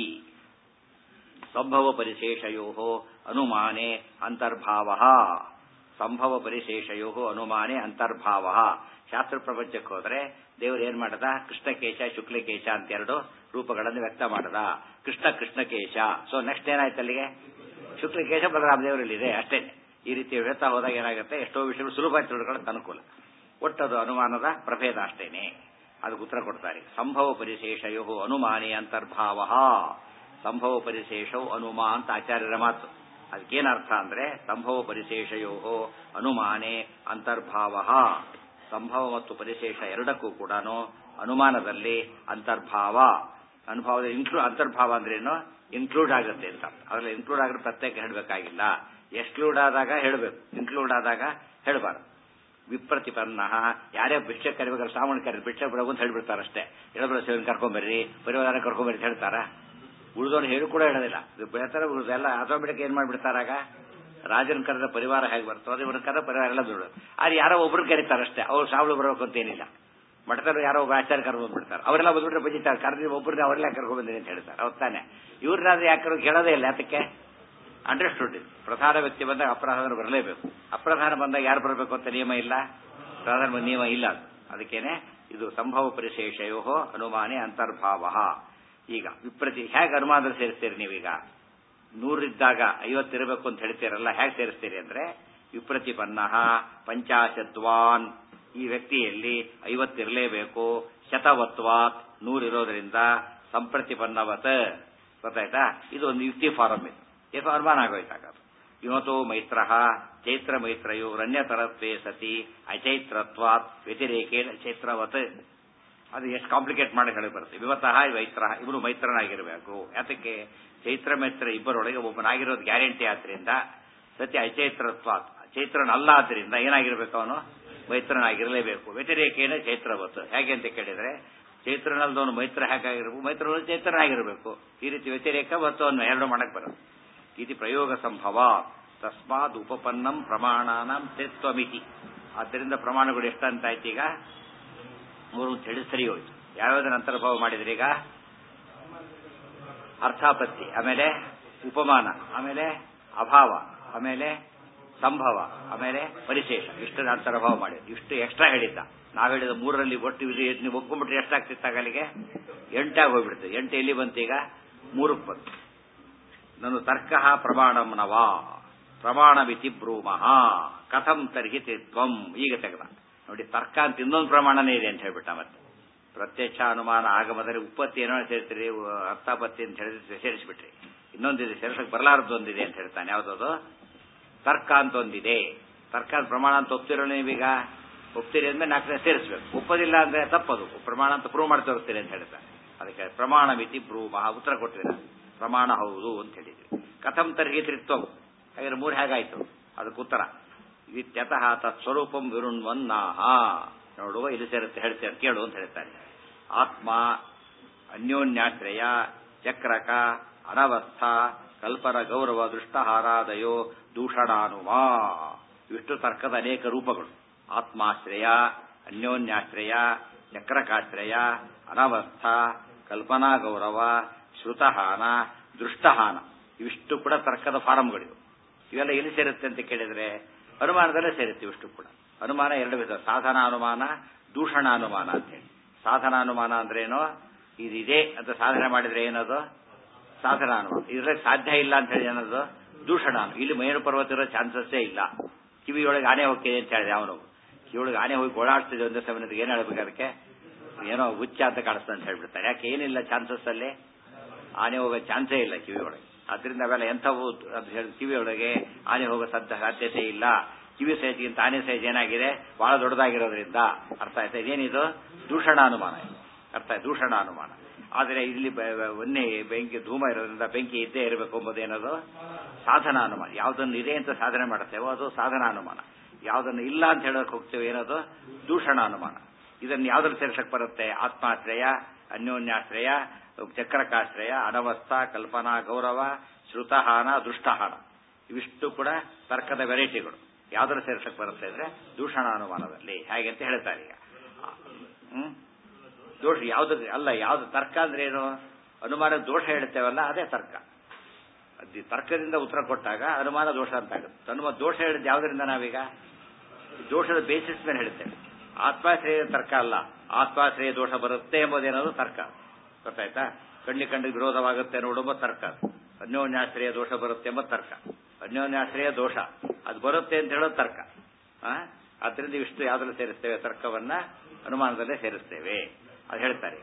ಸಂಭವ ಪರಿಶೇಷಯೋ ಅನುಮಾನೆ ಅಂತರ್ಭಾವ. ಸಂಭವ ಪರಿಶೇಷಯೋ ಅನುಮಾನೆ ಅಂತರ್ಭಾವ. ಶಾಸ್ತ್ರ ಪ್ರಪಂಚಕ್ಕೆ ಹೋದ್ರೆ ದೇವರು ಏನ್ ಮಾಡದ? ಕೃಷ್ಣಕೇಶ ಶುಕ್ಲಕೇಶ ಅಂತ ಎರಡು ರೂಪಗಳನ್ನು ವ್ಯಕ್ತ ಮಾಡದ. ಕೃಷ್ಣ ಕೃಷ್ಣಕೇಶ. ಸೊ ನೆಕ್ಸ್ಟ್ ಏನಾಯ್ತು ಅಲ್ಲಿಗೆ? ಶುಕ್ಲಕೇಶ ಬಲರಾಮ ದೇವರಲ್ಲಿದೆ ಅಷ್ಟೇ. ಈ ರೀತಿ ಹೇಳ್ತಾ ಹೋದಾಗ ಏನಾಗುತ್ತೆ? ಎಷ್ಟೋ ವಿಷಯಗಳು ಸುಲಭ ತಿಳ್ಕೊಳ್ಳೋಕೆ ಅನುಕೂಲ. ಒಟ್ಟದು ಅನುಮಾನದ ಪ್ರಭೇದ ಅಷ್ಟೇನೆ. ಅದಕ್ಕೆ ಉತ್ತರ ಕೊಡ್ತಾರೆ. ಸಂಭವ ಪರಿಶೇಷಯೋ ಅನುಮಾನೆ ಅಂತರ್ಭಾವ. ಸಂಭವ ಪರಿಶೇಷವು ಅನುಮಾ ಅಂತ ಆಚಾರ್ಯರ ಮಾತು. ಅದಕ್ಕೇನ ಅರ್ಥ ಅಂದ್ರೆ ಸಂಭವ ಪರಿಶೇಷಯೋ ಅನುಮಾನೆ ಅಂತರ್ಭಾವ. ಸಂಭವ ಮತ್ತು ಪರಿಶೇಷ ಎರಡಕ್ಕೂ ಕೂಡ ಅನುಮಾನದಲ್ಲಿ ಅಂತರ್ಭಾವ. ಅನುಭವದಲ್ಲಿ ಇನ್ಕ್ಲೂಡ್. ಅಂತರ್ಭಾವ ಅಂದ್ರೇನು? ಇನ್ಕ್ಲೂಡ್ ಆಗುತ್ತೆ ಅಂತ. ಅದರಲ್ಲಿ ಇನ್ಕ್ಲೂಡ್ ಆದ್ರೆ ಪ್ರತ್ಯೇಕ ಹೇಳಬೇಕಾಗಿಲ್ಲ. ಎಕ್ಸ್ಕ್ಲೂಡ್ ಆದಾಗ ಹೇಳಬೇಕು, ಇನ್ಕ್ಲೂಡ್ ಆದಾಗ ಹೇಳಬಾರ್ದು. ವಿಪ್ರತಿಪನ್ನ ಯಾರೇ ಭಿಕ್ಷೆ ಕರಿಬೇಕಾದ್ರೆ ಸಾಮಾನ್ಯ ಕರಿ ಭಿಕ್ಷೆ ಬಿಡೋದು ಅಂತ ಹೇಳ್ಬಿಡ್ತಾರೆ ಅಷ್ಟೇ. ಹೇಳಬೇಡ ಸೇವನ್ ಕರ್ಕೊಂಬರ್ರಿ, ಪರಿವಾರ ಕರ್ಕೊಂಬರ್ರಿ ಅಂತ ಹೇಳ್ತಾರ? ಉಳಿದವ್ರು ಹೇಳಿ ಕೂಡ ಹೇಳೋದಿಲ್ಲ. ಬೆಳತರ ಎಲ್ಲ ಆಟೋಮೆಟಿಕ್ ಏನ್ ಮಾಡ್ಬಿಡ್ತಾರಾಗ? ರಾಜನ ಕರೆದ ಪರಿವಾರ ಹೇಗೆ ಬರ್ತೋ ಅದೇ ಇವ್ರ ಕರೆದ ಪರಿವಾರ ಎಲ್ಲ ದುಡ್ಡು. ಆದ್ರೆ ಯಾರೋ ಒಬ್ರು ಕರೀತಾರಷ್ಟೇ, ಅವ್ರು ಸಾವಳು ಬರಬೇಕು ಅಂತೇನಿಲ್ಲ. ಮಠದಲ್ಲಿ ಯಾರೋ ಒಬ್ಬ ಆಚಾರ್ಯ ಕರ್ಕೊಂಡ್ಬಿಡ್ತಾರೆ, ಅವರೆಲ್ಲ ಬಂದ್ಬಿಟ್ರೆ ಬಜಿತಾರೆ, ಕರೆದ್ರೆ ಒಬ್ಬರನ್ನ ಅವರೆಲ್ಲ ಕರ್ಕೊಂಡ್ ಬಂದಿರಿ ಅಂತ ಹೇಳ್ತಾರೆ. ಅವ್ರು ತಾನೆ ಇವ್ರನ್ನಾದ್ರೆ ಯಾಕೆ ಕೇಳೋದೇ ಇಲ್ಲ. ಅದಕ್ಕೆ ಅಂಡರ್ಸ್ಟುಡ್ ಇದು. ಪ್ರಧಾನ ವ್ಯಕ್ತಿ ಬಂದಾಗ ಅಪ್ರಧಾನ ಬರಲೇಬೇಕು. ಅಪ್ರಧಾನ ಬಂದಾಗ ಯಾರು ಬರಬೇಕು ಅಂತ ನಿಯಮ ಇಲ್ಲ, ಪ್ರಧಾನ ನಿಯಮ ಇಲ್ಲ. ಅದಕ್ಕೇನೆ ಇದು ಸಂಭವ ಪರಿಶೇಷಯೋ ಅನುಮಾನೇ ಅಂತರ್ಭಾವ. ಈಗ ವಿಪ್ರತಿ ಹೇಗೆ ಅನುಮಾನದಲ್ಲಿ ಸೇರಿಸ್ತೀರಿ ನೀವೀಗ? ನೂರಿದ್ದಾಗ ಐವತ್ತಿರಬೇಕು ಅಂತ ಹೇಳ್ತೀರಲ್ಲ, ಹೇಗೆ ಸೇರಿಸ್ತೀರಿ ಅಂದ್ರೆ ವಿಪ್ರತಿಪನ್ನ ಪಂಚಾಶದ್ವಾನ್, ಈ ವ್ಯಕ್ತಿಯಲ್ಲಿ ಐವತ್ತಿರಲೇಬೇಕು. ಶತವತ್ವಾತ್, ನೂರಿರೋದ್ರಿಂದ ಸಂಪ್ರತಿಪನ್ನವತ್, ಗೊತ್ತಾಯ್ತಾ? ಇದು ಒಂದು ಯುಕ್ತಿ ಫಾರಂ. ಇದು ಎಷ್ಟು ಅನುಮಾನ ಆಗೋಯ್ತಾಗ ಯುವತೋ ಮೈತ್ರ ಚೈತ್ರ ಮೈತ್ರಯೋ ರಣ್ಯತರತ್ವೇ ಸತಿ ಅಚೈತ್ರತ್ವಾತ್ ವ್ಯತಿರೇಕೇಣ ಚೈತ್ರವತ್. ಅದು ಎಷ್ಟು ಕಾಂಪ್ಲಿಕೇಟ್ ಮಾಡಿ ಹೇಳಿ ಬರುತ್ತೆ. ವಿವತಃ ಮೈತ್ರ, ಇವರು ಮೈತ್ರನಾಗಿರಬೇಕು. ಯಾತಕ್ಕೆ? ಚೈತ್ರ ಮೈತ್ರ ಇಬ್ಬರೊಳಗೆ ಒಬ್ಬನಾಗಿರೋದು ಗ್ಯಾರಂಟಿ ಆದ್ರಿಂದ, ಸತಿ ಅಚೈತ್ರತ್ವಾತ್, ಚೈತ್ರನಲ್ಲ ಆದ್ರಿಂದ ಏನಾಗಿರ್ಬೇಕು, ಅವನು ಮೈತ್ರನಾಗಿರಲೇಬೇಕು. ವ್ಯತಿರೇಕೇಣ ಚೈತ್ರವತ್. ಹೇಗೆ ಅಂತ ಕೇಳಿದ್ರೆ ಚೈತ್ರನಲ್ದವನು ಮೈತ್ರ ಹೇಗಾಗಿರ್ಬೇಕು, ಮೈತ್ರನ ಚೈತ್ರನಾಗಿರಬೇಕು. ಈ ರೀತಿ ವ್ಯತಿರೇಕ ಮತ್ತು ಅವನು ಎರಡು ಮಾಡಕ್ ಬರೋದು. ಇದು ಪ್ರಯೋಗ ಸಂಭವ. ತಸ್ಮಾದ್ ಉಪಪನ್ನಂ ಪ್ರಮಾಣಾನಾಂ ತ್ರಿತ್ವಮಿತಿ. ಆದ್ದರಿಂದ ಪ್ರಮಾಣಗಳು ಎಷ್ಟಂತಾಯ್ತು ಈಗ? ಮೂರು ತಿಳಿದು ಸರಿ ಹೋಯ್ತು. ಯಾವ್ಯಾವ್ದನ್ನ ಅಂತರ್ಭಾವ ಮಾಡಿದ್ರಿ ಈಗ? ಅರ್ಥಾಪತ್ತಿ, ಆಮೇಲೆ ಉಪಮಾನ, ಆಮೇಲೆ ಅಭಾವ, ಆಮೇಲೆ ಸಂಭವ, ಆಮೇಲೆ ಪರಿಶೇಷ. ಇಷ್ಟನ್ನ ಅಂತರ್ಭಾವ ಮಾಡಿದ್ರು. ಇಷ್ಟು ಎಕ್ಸ್ಟ್ರಾ ಹೇಳಿದ್ದ. ನಾವ್ ಹೇಳಿದ ಮೂರರಲ್ಲಿ ಒಟ್ಟು ನೀವು ಒಪ್ಕೊಂಡ್ಬಿಟ್ರೆ ಎಷ್ಟಾಗ್ತಿತ್ತು? ಅಲ್ಲಿಗೆ ಎಂಟಾಗಿ ಹೋಗ್ಬಿಡ್ತದೆ. ಎಂಟು ಎಲ್ಲಿ ಬಂತು ಈಗ? ಮೂರಕ್ಕೆ ಬಂತು. ನಾನು ತರ್ಕ ಪ್ರಮಾಣಂ ನವಾ ಪ್ರಮಾಣವಿತಿ ಬ್ರೂಮಃ ಕಥಂ ತರ್ಹಿ ತ್ರಿತ್ವಂ. ಈಗ ತೆಗೆದ ನೋಡಿ, ತರ್ಕ ಅಂತ ಇನ್ನೊಂದು ಪ್ರಮಾಣನೇ ಇದೆ ಅಂತ ಹೇಳ್ಬಿಟ್ಟ. ಮತ್ತೆ ಪ್ರತ್ಯಕ್ಷ ಅನುಮಾನ ಆಗಮದಲ್ಲಿ ಉತ್ಪತ್ತಿ ಏನೋ ಸೇರ್ತೀರಿ, ಅರ್ಥಾಪತ್ತಿ ಅಂತ ಹೇಳಿದ್ರೆ ಸೇರಿಸ್ಬಿಟ್ರಿ. ಇನ್ನೊಂದಿದೆ ಸೇರ್ಸಕ್ ಬರಲಾರದ್ದು ಒಂದಿದೆ ಅಂತ ಹೇಳ್ತಾನೆ. ಯಾವ್ದದು? ತರ್ಕ ಅಂತ ಒಂದಿದೆ. ತರ್ಕ ಪ್ರಮಾಣ ಅಂತ ಒಪ್ತಿರೋ ನೀವೀಗ? ಒಪ್ತೀರಿ ಅಂದ್ರೆ ನಾಲ್ಕನೇ ಸೇರಿಸ್ಬೇಕು. ಒಪ್ಪೋದಿಲ್ಲ ಅಂದ್ರೆ ತಪ್ಪದು. ಪ್ರಮಾಣ ಅಂತ ಪ್ರೂವ್ ಮಾಡಿ ತೋರಿಸ್ತೀರಿ ಅಂತ ಹೇಳ್ತಾನೆ. ಅದಕ್ಕೆ ಪ್ರಮಾಣ ಮಿತಿ ಬ್ರೂಮಃ ಉತ್ತರ ಕೊಟ್ಟಿರ. ಪ್ರಮಾಣ ಹೌದು ಅಂತ ಹೇಳಿದ್ವಿ. ಕಥಂ ತರ್ಹಿ ತ್ರಿತ್ವಂ, ಹಾಗಾದ್ರೆ ಮೂರು ಹೇಗಾಯ್ತು? ಅದಕ್ಕೆ ಉತ್ತರ ಇತ್ಯತಃ ತತ್ಸ್ವರೂಪಂ ವಿರುಣ್ವನ್ನಾಹ. ನೋಡುವ ಇಲ್ಲಿ ಸೇರುತ್ತೆ, ಹೇಳ್ತೇನೆ ಕೇಳು ಅಂತ ಹೇಳ್ತಾರೆ. ಆತ್ಮ ಅನ್ಯೋನ್ಯಾಶ್ರಯ ಚಕ್ರಕ ಅನವಸ್ಥ ಕಲ್ಪನ ಗೌರವ ದೃಷ್ಟಹಾರಾದಯೋ ದೂಷಣಾನುಮಾ. ಇಷ್ಟು ತರ್ಕದ ಅನೇಕ ರೂಪಗಳು. ಆತ್ಮಾಶ್ರಯ, ಅನ್ಯೋನ್ಯಾಶ್ರಯ, ಚಕ್ರಕಾಶ್ರಯ, ಅನವಸ್ಥ, ಕಲ್ಪನಾ ಗೌರವ, ಶ್ರುತಹಾನ, ದೃಷ್ಟಹಾನ, ಇವಿಷ್ಟು ಕೂಡ ತರ್ಕದ ಫಾರಂಗಳಿವು. ಇವೆಲ್ಲ ಎಲ್ಲಿ ಸೇರುತ್ತೆ ಅಂತ ಕೇಳಿದ್ರೆ ಅನುಮಾನದಲ್ಲೇ ಸೇರುತ್ತೆ. ಇವಿಷ್ಟು ಕೂಡ ಅನುಮಾನ ಎರಡು ವಿಧ, ಸಾಧನ ಅನುಮಾನ, ದೂಷಣ ಅನುಮಾನ ಅಂತ ಹೇಳಿ. ಸಾಧನ ಅನುಮಾನ ಅಂದ್ರೆ ಏನೋ, ಇದಿದೆ ಅಂತ ಸಾಧನೆ ಮಾಡಿದ್ರೆ ಏನದು ಸಾಧನ ಅನುಮಾನ. ಇದ್ರಲ್ಲಿ ಸಾಧ್ಯ ಇಲ್ಲ ಅಂತ ಹೇಳಿ ಏನದು ದೂಷಣ. ಇಲ್ಲಿ ಮೇರು ಪರ್ವತ ಇರೋ ಚಾನ್ಸಸ್ಸೇ ಇಲ್ಲ. ಕಿವಿಯೊಳಗೆ ಆನೆ ಹೋಗ್ತಿದೆ ಅಂತ ಹೇಳಿದೆ ಅವನು. ಕಿವಿಯೊಳಗೆ ಆನೆ ಹೋಗಿ ಓಡಾಡ್ತಿದೆ ಒಂದೇ ಸಮಯದಲ್ಲಿ ಏನ್ ಹೇಳ್ಬೇಕು? ಅದಕ್ಕೆ ಏನೋ ಹುಚ್ಚ ಅಂತ ಕಾಣಿಸ್ತದೆ ಅಂತ ಹೇಳ್ಬಿಡ್ತಾರೆ. ಯಾಕೆ? ಏನಿಲ್ಲ ಚಾನ್ಸಸ್ ಅಲ್ಲಿ, ಆನೆ ಹೋಗೋ ಚಾನ್ಸೇ ಇಲ್ಲ ಕಿವಿಯೊಳಗೆ. ಅದರಿಂದ ಅವೆಲ್ಲ ಎಂಥವು ಅಂತ ಹೇಳಿ ಕಿವಿಯೊಳಗೆ ಆನೆ ಹೋಗೋ ಸಾಧ್ಯ ಸಾಧ್ಯತೆ ಇಲ್ಲ. ಕಿವಿ ಸೈಜ್ಗಿಂತ ಆನೆ ಸೈಜ್ ಏನಾಗಿದೆ, ಬಹಳ ದೊಡ್ಡದಾಗಿರೋದ್ರಿಂದ. ಅರ್ಥ ಆಯ್ತಾ? ಇದೇನಿದು ದೂಷಣ ಅನುಮಾನ. ಅರ್ಥ ಆಯ್ತು? ದೂಷಣ ಅನುಮಾನ. ಆದರೆ ಇಲ್ಲಿ ಒನ್ನೆ ಬೆಂಕಿ ಧೂಮ ಇರೋದ್ರಿಂದ ಬೆಂಕಿ ಇದ್ದೇ ಇರಬೇಕು ಎಂಬುದೇನದು ಸಾಧನ ಅನುಮಾನ. ಯಾವುದನ್ನು ಇದೆ ಅಂತ ಸಾಧನೆ ಮಾಡುತ್ತೇವೋ ಅದು ಸಾಧನ ಅನುಮಾನ. ಯಾವುದನ್ನು ಇಲ್ಲ ಅಂತ ಹೇಳೋಕೆ ಹೋಗ್ತೇವೆ ಏನದು ದೂಷಣ ಅನುಮಾನ. ಇದನ್ನು ಯಾವ್ದ್ರಲ್ಲಿ ಸೇರ್ಸಕ್ ಬರುತ್ತೆ? ಆತ್ಮಾಶ್ರಯ, ಅನ್ಯೋನ್ಯಾಶ್ರಯ, ಚಕ್ರಕಾಶ್ರಯ, ಅನವಸ್ಥ, ಕಲ್ಪನಾ ಗೌರವ, ಶ್ರುತಹಾನ, ದೃಷ್ಟಹಾನ, ಇವಿಷ್ಟು ಕೂಡ ತರ್ಕದ ವೆರೈಟಿಗಳು. ಯಾವ್ದ್ರ ಸೇರ್ಸಕ್ ಬರುತ್ತೆ ಅಂದ್ರೆ ದೂಷಣ ಅನುಮಾನದಲ್ಲಿ. ಹೇಗೆ ಅಂತ ಹೇಳ್ತಾರೆ ಈಗ. ಹ್ಮ್ ದೋಷ ಯಾವ್ದು ಅಲ್ಲ, ಯಾವ್ದು ತರ್ಕ ಅಂದ್ರೆ ಏನು? ಅನುಮಾನ ದೋಷ ಹೇಳ್ತೇವಲ್ಲ, ಅದೇ ತರ್ಕ. ಅದು ತರ್ಕದಿಂದ ಉತ್ತರ ಕೊಟ್ಟಾಗ ಅನುಮಾನ ದೋಷ ಅಂತ ಆಗುತ್ತೆ. ಅನುಮಾನ ದೋಷ ಹೇಳಿದ್ದು ಯಾವ್ದರಿಂದ? ನಾವೀಗ ದೋಷದ ಬೇಸಿಸ್ ಮೇಲೆ ಹೇಳ್ತೇವೆ. ಆತ್ಮಾಶ್ರಯ ತರ್ಕ ಅಲ್ಲ, ಆತ್ಮಾಶ್ರಯ ದೋಷ ಬರುತ್ತೆ ಎಂಬುದೇನದು ತರ್ಕ. ಗೊತ್ತಾಯ್ತಾ? ಕಣ್ಣಿ ಕಣ್ಣಿಗೆ ವಿರೋಧವಾಗುತ್ತೆ ನೋಡುವ ತರ್ಕ. ಅನ್ಯೋನ್ಯಾಶ್ರಯ ದೋಷ ಬರುತ್ತೆ ಎಂಬ ತರ್ಕ. ಅನ್ಯೋನ್ಯಾಶ್ರಯ ದೋಷ ಅದು ಬರುತ್ತೆ ಅಂತ ಹೇಳೋದು ತರ್ಕ. ಅದರಿಂದ ಇಷ್ಟು ಯಾವ್ದ್ರಲ್ಲಿ ಸೇರಿಸ್ತೇವೆ? ತರ್ಕವನ್ನ ಅನುಮಾನದಲ್ಲೇ ಸೇರಿಸ್ತೇವೆ. ಅದು ಹೇಳ್ತಾರೆ.